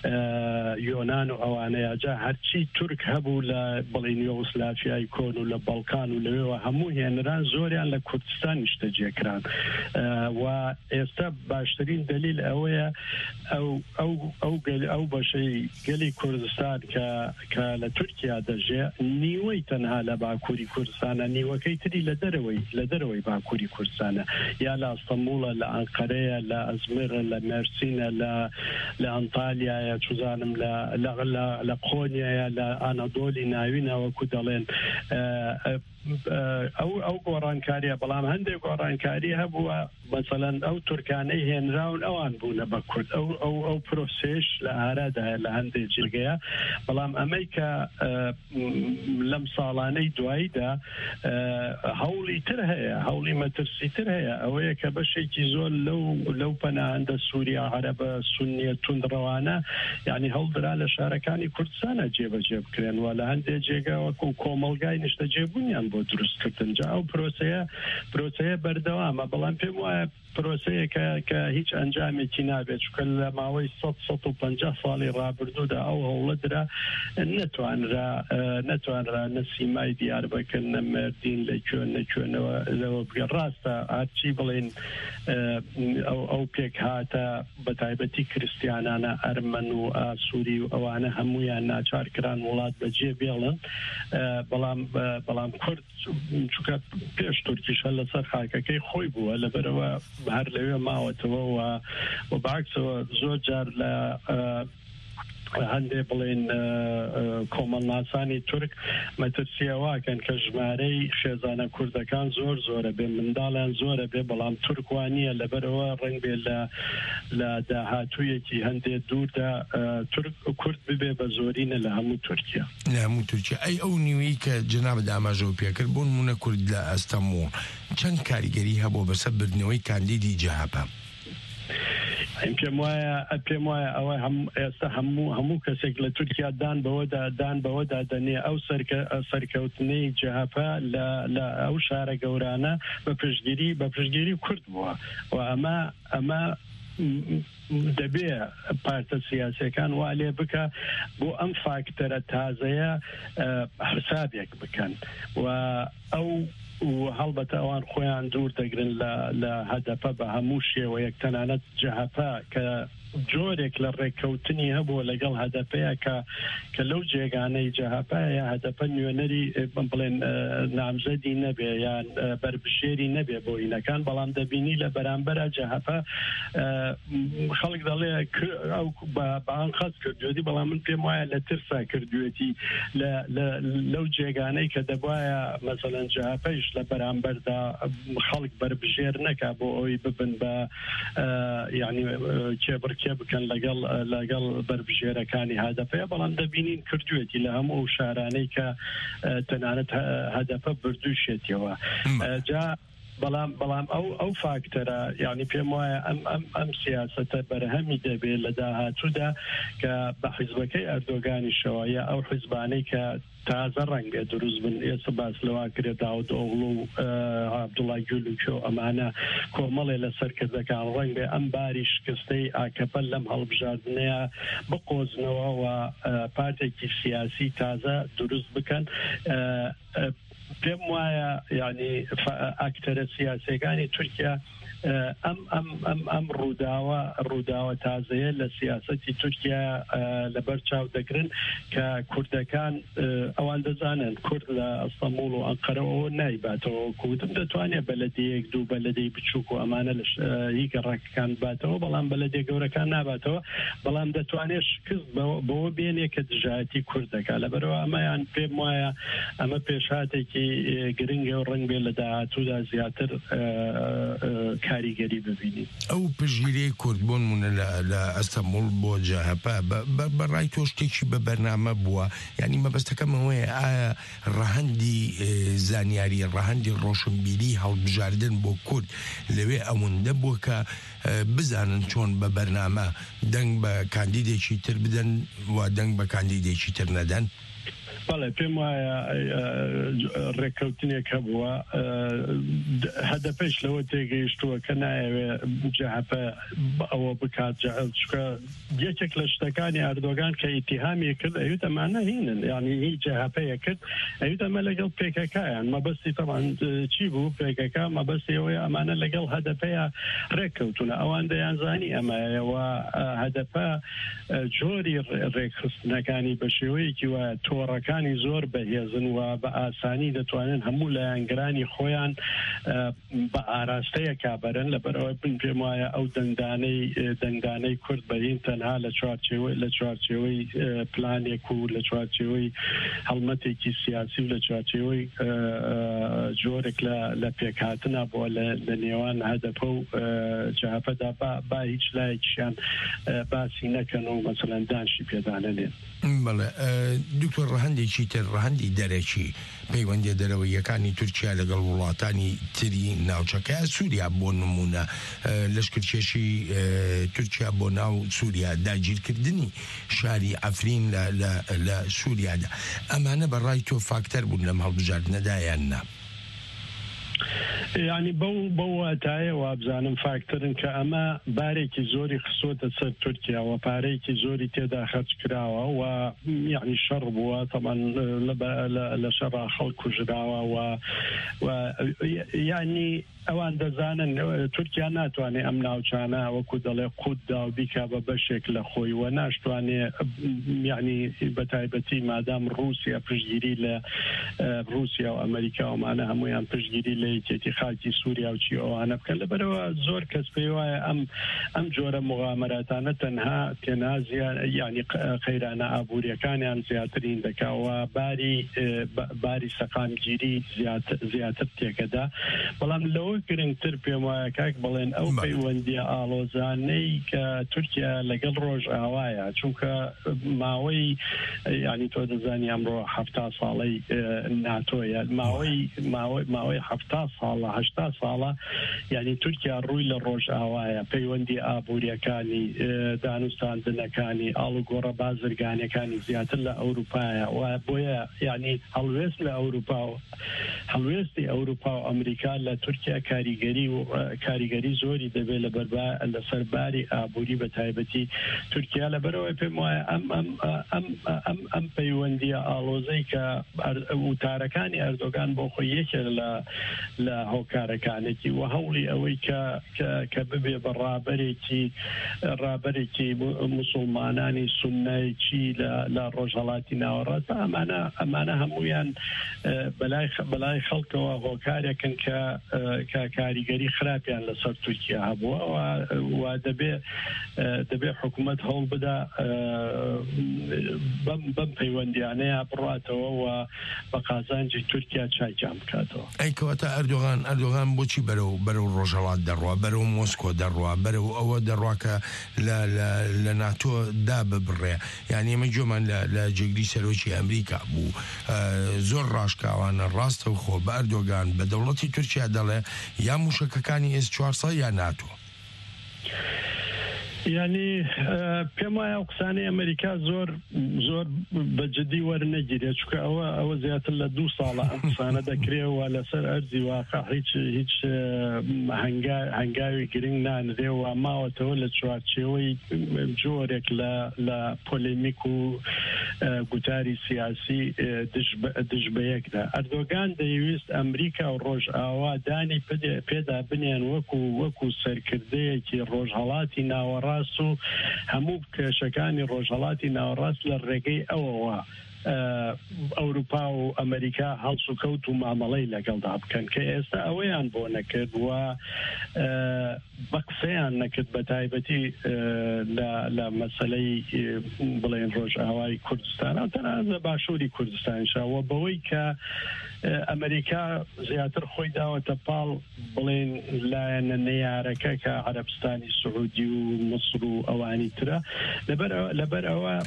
یۆنان و ئەوانەیە جا هەرچی تورک هەبوو لە بڵین یوگۆسلافیای کۆن و لە باڵکان و لەوێەوە هەموو هێنران زۆریان لە کوردستان نیشتەجێکران و ئێستا باشترین دلیل ئەوەیە ئەو ئەو ئەو ئەو بەشەی گەلی کوردستان کە لە تورکیا دەژێ نیوەی تەنها لە باکووری کوردستانە نیوەکەی تری لە دەرەوەی لە دەرەوەی باکووری کوردستانە یا لە ئەستەمبوڵە لە ئەنقەرەیە لە ئەزمێرە لە مێرسینە لە ئەنتالیایە چوزانم لە قۆنیایە لە ئانەدۆلی ناوینە وەکو دەڵێن ئەو ئەو گۆڕانکاریە بەڵام هەندێک گۆڕانکاری هەبووە مەسەلەن ئەو تورکانەی هێنراون ئەوان بوونە بە کورد ئەو ئەو ئەو پرۆسێش لە ئارادایە لە هەندێک جێگەیە بەڵام ئەمەی کە لەم ساڵانەی دواییدا هەوڵی تر هەیە هەوڵی مەترسی تر هەیە ئەوەیە کە بەشێکی زۆر لەو لەو پەناهەندە سووریا عەرەبە سونیە توندڕەوانە یعنی هەوڵدرا لە شارەکانی کوردستانە جێبەجێ بکرێن و لە هەندێک جێگا وەکو کۆمەڵگای نیشتەجێبوونیان بۆ دروستکردن جا ئەو پرۆسەیە پرۆسەیە بەردەوامە بەڵام پێم وایە پرۆسەیە کە هیچ ئەنجامێکی نابێت چکە لە ماوەی سەد و پەنجا ساڵی ڕابردوودا ئەو هەوڵەدرا نەتوانرا نەتوانرا نەسیمای دیار بکەن نەمەردین لەکوێ نەکوێنەوە لەوە بگە ڕاستە هەرچی بڵێن ئەو پێک هاتە بە تایبەتی کریستیانانە ئەرمەن و ئاسووری و ئەوانە هەمویان ناچار کران وڵات بەجێ بێڵن بەڵام بەڵام کورد چونکە پێش تورکیش هەر لەسەر خاکەکەی خۆی بووە لەبەرەوە هەر لەوێ ماوەتەوە و بەعکسەوە زۆر جار لە هەندێ بڵێن کۆمەڵناسانی تورک مەترسیەواکەن کە ژمارەی خێزانە کوردەکان زۆر زۆرە بێ منداڵیان زۆرە بێ بەڵام تورکوانیە لەبەرەوە ڕنگ بێ لە داهاتوویەکی هەندێک دووردا تورک کورد ببێ بە زۆرینە لە هەموو تورکیا لە هەموو تورکیا ئەی ئەو نیوەی کە جناب داماژەوە پێکرد بۆ نمونە کورد لە ئەستەمبوڵ چەند کاریگەری هەبوو بەسەر بردنەوەی کاندیدی جەهەپە پێم وایە پێم وایە ئەوە ئێستا هەموو هەموو کەسێک لە تورکیا دان بەوەدا دان بەوەدا دەنێ ئەو سەرکەوتنەی جەهەپە لە ئەو شارە گەورانە بە پشتگیری بە پشتگیری کورد بووە و ئەمە ئەمە دەبێ پارتە سیاسیەکان وا لێ بکە بۆ ئەم فاکتەرە تازەیە حسابێک بکەن و ئەو و هەڵبەتە ئەوان خۆیان دوور دەگرن لە هەدەپە بە هەموو شێوەیەک تەنانەت جەهەپە کە جۆرێک لە ڕێککەوتنی هەبووە لەگەڵ هەدەپەیە کە کە لەو جێگانەی جەهەپەیە هەدەپە نوێنەری بڵێن نامزەدی نەبێ یان بربژێری نەبێ بۆ ئینەکان بەڵام دەبینی لە بەرامبەرە جەهەپە خەڵک دەڵێ ئەو بەان خەت کردوێتی بەڵام من پێم وایە لە ترسا کردوێتی لەو جێگانەی کە دەبایە مەسەلەن جەهەپەیش لە بەرامبەردا خەڵک بربژێر نەکا بۆ ئەوی ببن بە یعنی کێبڕ کێ بکەن لەگەڵ لەگەڵ بربژێرەکانی هەدەپەیە بەڵام دەبینین کردوێتی لە هەموو شارانەی کە تەنانەت هەدەپە بردووشێتیەوە جا بەڵام بەڵام ئەو ئەو فاکتەرە یعنی پێم وایە ئەم ئەم ئەم سیاسەتە بەرهەمی دەبێت لە داهاتوودا کە بە حیزبەکەی ئەردۆگانیشەوە یا ئەو حیزبانەی کە تازە ڕنگ بێ دروست بن ئێستا باس لەوا کرێ داود ئۆغڵو و عەبدوڵای گولوکۆ ئەمانە کۆمەڵێ لەسەر کردەکان ڕنگ بێ ئەم باری شکستەی ئاکەپە لەم هەڵبژاردنەیە بقۆزنەوە و پارتێکی سیاسی تازە دروست بکەن پێم وایە یعنی ئاکتەرە سیاسیەکانی تورکیا ئەم ئەم ئەم ئەم ڕووداوە ڕووداوە تازەیە لە سیاسەتی تورکیا لەبەر چاو دەگرن کە کوردەکان ئەوان دەزانن کورد لە ئەستەمبوڵ و ئەنقەرەوە نایباتەوە کوتم دەتوانێت بەلەدەیەک دوو بەلەدەی بچووک و ئەمانە لە هی گەڕاکەکان باتەوە بەڵام بەلەدێ گەورەکان ناباتەوە بەڵام دەتوانێت شکست بەوە بێنێ کە دژایەتی کورد دەکات لەبەرەوە ئەمەیان پێم وایە ئەمە پێشهاتێکی گرنگە و ڕنگ بێ لە داهاتوودا زیاتر کاریگەری ببینی ئەو پژگیری کورد بوون لە ئەستەمبوڵ بۆ جەهەپە بەڕای تۆ شتێکی بە بەرنامە بووە یعنی مەبەستەکەمەوەیە ئایا ڕەهەندی زانیاری ڕەهەندی ڕۆشنبیری هەڵبژاردن بۆ کورد لەوێ ئەوەندە بووە کە بزانن چۆن بە بەرنامە دەنگ بە کاندیدێکی تر بدەن و دەنگ بە کاندیدێکی تر نەدەن بەڵێ پێم وایە ڕێککەوتنێک هەبووە هەدەفەش لەوە تێگەیشتووە کە نایەوێ جەهەپە ئەوە بکات چکە یەکێک لە شتەکانی ئەردۆگان کە ئیتیهامی کرد ئەویت ئەمانە هینن یعنی هیچ جەهەپەیە کرد ئەویت ئەمە لەگەڵ پێکەکایان مەبەستی تەمان چی بوو پێکەکە مەبەستی ئەوەیە ئەمانە لەگەڵ هەدەفەیە ڕێککەوتونە ئەوان دەیانزانی ئەمەیەوە هەدەفە جۆری ڕێکخستنەکانی بە شێوەیەکی وایە تۆڕەکانی زۆر بەهێزن و بە ئاسانی دەتوانن هەموو لایەنگرانی خۆیان بە ئاراستەیە کابەرن لەبەرەوەی بن پێم وایە ئەو دەنگدانەی دەنگدانەی کورد بەهین تەنها لە چوارچێوەی لە چوارچێوەی پلانێک و لە چوارچێوەی هەڵمەتێکی سیاسی و لە چوارچێوەی جۆرێک لە پێکهاتنە بۆ لە نێوان هەدەفە و جەهەپەدا با هیچ لایەکیشیان باسی نەکەن و مەسەلەن دانشی پێدانەنێن. بەڵێ دکتۆر ڕەهەندێکی تر ڕەهەندی دەرەکی پەیوەندی دەرەوەیەکانی تورکیا لەگەڵ وڵاتانی تری ناوچەکە سووریا بۆ نمونە لەشکرکێشی تورکیا بۆ ناو سووریا داگیرکردنی شاری ئەفرین لە سووریادا ئەمانە بەڕای تۆ فاکتەر بوون لەم هەڵبژاردنەدایان نا یعنی بەو بەو واتایە وابزانم فاکترن کە ئەمە بارێکی زۆری خسۆتە سەر تورکیا و پارەیەکی زۆری تێدا خەرج کراوە و یعنی شەڕ بووە تەمان لە شەڕا خەڵک کوژراوە و یعنی ئەوان دەزانن تورکیا ناتوانێت ئەم ناوچانە وەکو دەڵێ قوددا و بیکا بە بەشێک لە خۆی و ناشتوانێت یعنی بەتایبەتی مادام رووسیا پشتگیری لە رووسیا و ئەمریکا ومانە هەمویان پشتگیری لە یەکێتی خاکی سووریا و چی ئەوانە بکەن لەبەرەوە زۆر کەس پێی وایە ئەم ئەم جۆرە مغامراتانە تەنها تێنازیان یعنی قەیرانە ئابوووریەکانیان زیاترین دەکاوە باری باری سەقامگیری زیاتر تێکەدا بەڵام لەوە گرنگتر پێم وایە کاک بڵێن ئەو پەیوەندیە ئاڵۆزانەی کە تورکیا لەگەڵ ڕۆژ ئاوایە چونکە ماوەی ینی تۆ دەزانی ئەمڕۆ هەفتا ساڵەی ناتۆیە ماوەی ماوەی هەفتا ساڵە هەشتا ساڵە ینی تورکیا ڕووی لە ڕۆژ ئاوایە پەیوەندی ئابوووریەکانی دانوستاندنەکانی ئاڵوگۆڕە بازرگانەکانی زیاتر لە ئەوروپایە و بۆیە ینی هەڵوێست لە ئەوروپا و هەڵوێستی ئەوروپا و ئەمریکا لە تورکیا کاریگەری و کاریگەری زۆری دەبێت لە بەربا لە سەرباری ئابووری بە تایبەتی تورکیا لەبەرەوەی پێم وایە ئەم ئەم ئەم ئەم ئەم پەیوەندیە ئاڵۆزەی کە وتارەکانی ئەردۆگان بۆ خۆی یەکێ لە لە هۆکارەکانێکی و هەوڵی ئەوەی کە کە ببێ بە ڕابەرێکی ڕابەرێکی موسڵمانانی سوننایکی لە ڕۆژهەڵاتی ناوەڕاست ئەمانە ئەمانە هەمویان بەلای خەڵکەوە هۆکارێکن کە کە کاریگەری خراپیان لەسەر تورکیا هەبووە و دەبێ دەبێ حکوومەت هەوڵ بدا بەم پەیوەندیانەیە بڕاتەوە و بە قازانجی تورکیا چاکیان بکاتەوە. ئەی کەواتە ئەردۆغان ئەردۆغان بۆچی بەرەو بەرەو ڕۆژهەڵات دەڕوا بەرەو مۆسکۆ دەڕوا بەرەو ئەوە دەڕوا کە لە ناتۆ دا ببڕێ یعنی ئێمە گوێمان لە جێگری سەرۆکی ئەمریکا بوو زۆر ڕاشکاوانە ڕاستە و خۆ بە ئەردۆغان بە دەوڵەتی تورکیا دەڵێ یا موشکەکانی ئێس چوارسە یا ناتۆ. ینی پێم وایە قسانەی ئەمریکا زۆر زۆر بەجددی وەرنەگیرێت چکە ئەوە ئەوە زیاتر لە دوو ساڵە ئەم قسانە دەکرێەوە لەسەر ئەرزی واقع هیچ هیچ هەنگاوی گرنگ نانرێ و ماوەتەوە لە چوارچێوەی جۆرێک لە لە پۆلێمیک و گوتاری سیاسی دژ بە یەکدا ئەردۆگان دەیویست ئەمریکا و ڕۆژ ئاوا دانی پێدا بنیان وەکو وەکو سەرکردەیەکی ڕۆژهەڵاتی ناوەڕاست و هەموو کێشەکانی ڕۆژهەڵاتی ناوەڕاست لە ڕێگەی ئەوەوە ئەوروپا و ئەمریکا هەڵس و کەوت و مامەڵەی لەگەڵدا بکەن کە ئێستا ئەوەیان بۆ نەکرد و بە قسەیان نەکرد بە تایبەتی لە مەسەلەی بڵێن ڕۆژ ئاوای کوردستان تەنانە باشووری کوردستانشەوە بەوەی کە ئەمریکا زیاتر خۆی داوەتە پاڵ بڵێن لایەنە نەیارەکە کە عەرەبستانی سعودی و مصر و ئەوانی ترە لەبەر ئەوە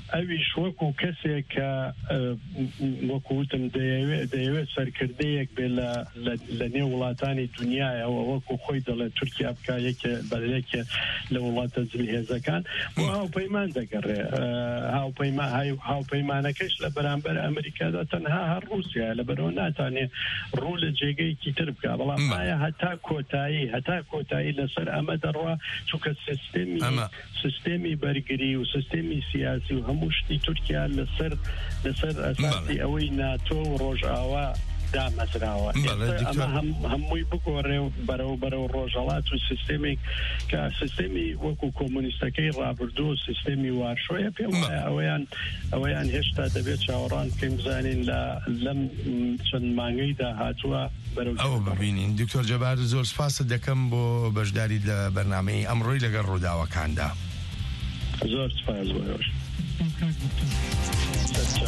ئەویش وەکو کەسێک کە وەکوتم دەیەوێت سەرکردەیەک بێ لە نێو وڵاتانی دنیایەوە وەکو خۆی دەڵێت تورکیا بکە یەکێ بەلێکێ لە وڵاتە جلهێزەکان بۆ هاوپەیمان دەگەڕێ هاوپەیمانەکەش لە بەرامبەر ئەمریکادا تەنها هەر رووسیا لەبەرەوە ناتانێ ڕوو لە جێگەیەکی تر بکە بەڵام مایە هەتا کۆتایی هەتا کۆتایی لەسەر ئەمە دەڕوا چونکە سیستێمی سیستێمی بەرگری و سیستێمی سیاسی و هەموو شتی تورکیا لەسەر لەسەر ئەساسی ئەوەی ناتۆ و ڕۆژئاوا دامەزراوە هەمووی بگۆڕێ و بەرەو بەرەو ڕۆژەڵات و سیستێمێک کە سیستێمی وەکو کۆمونیستەکەی ڕابردوو و سیستێمی وارشۆیە پێم وایە ئەوەیان ئەوەیان هێشتا دەبێت چاوەڕان پێم بزانین لەم چەند مانگەیدا هاتووە بەرەو ئەوە ببینین دکتۆر جەبار زۆر سپاست دەکەم بۆ بەشداری لە بەرنامەی ئەمڕۆی لەگەڵ ڕووداوەکاندا زۆر سپاس بۆ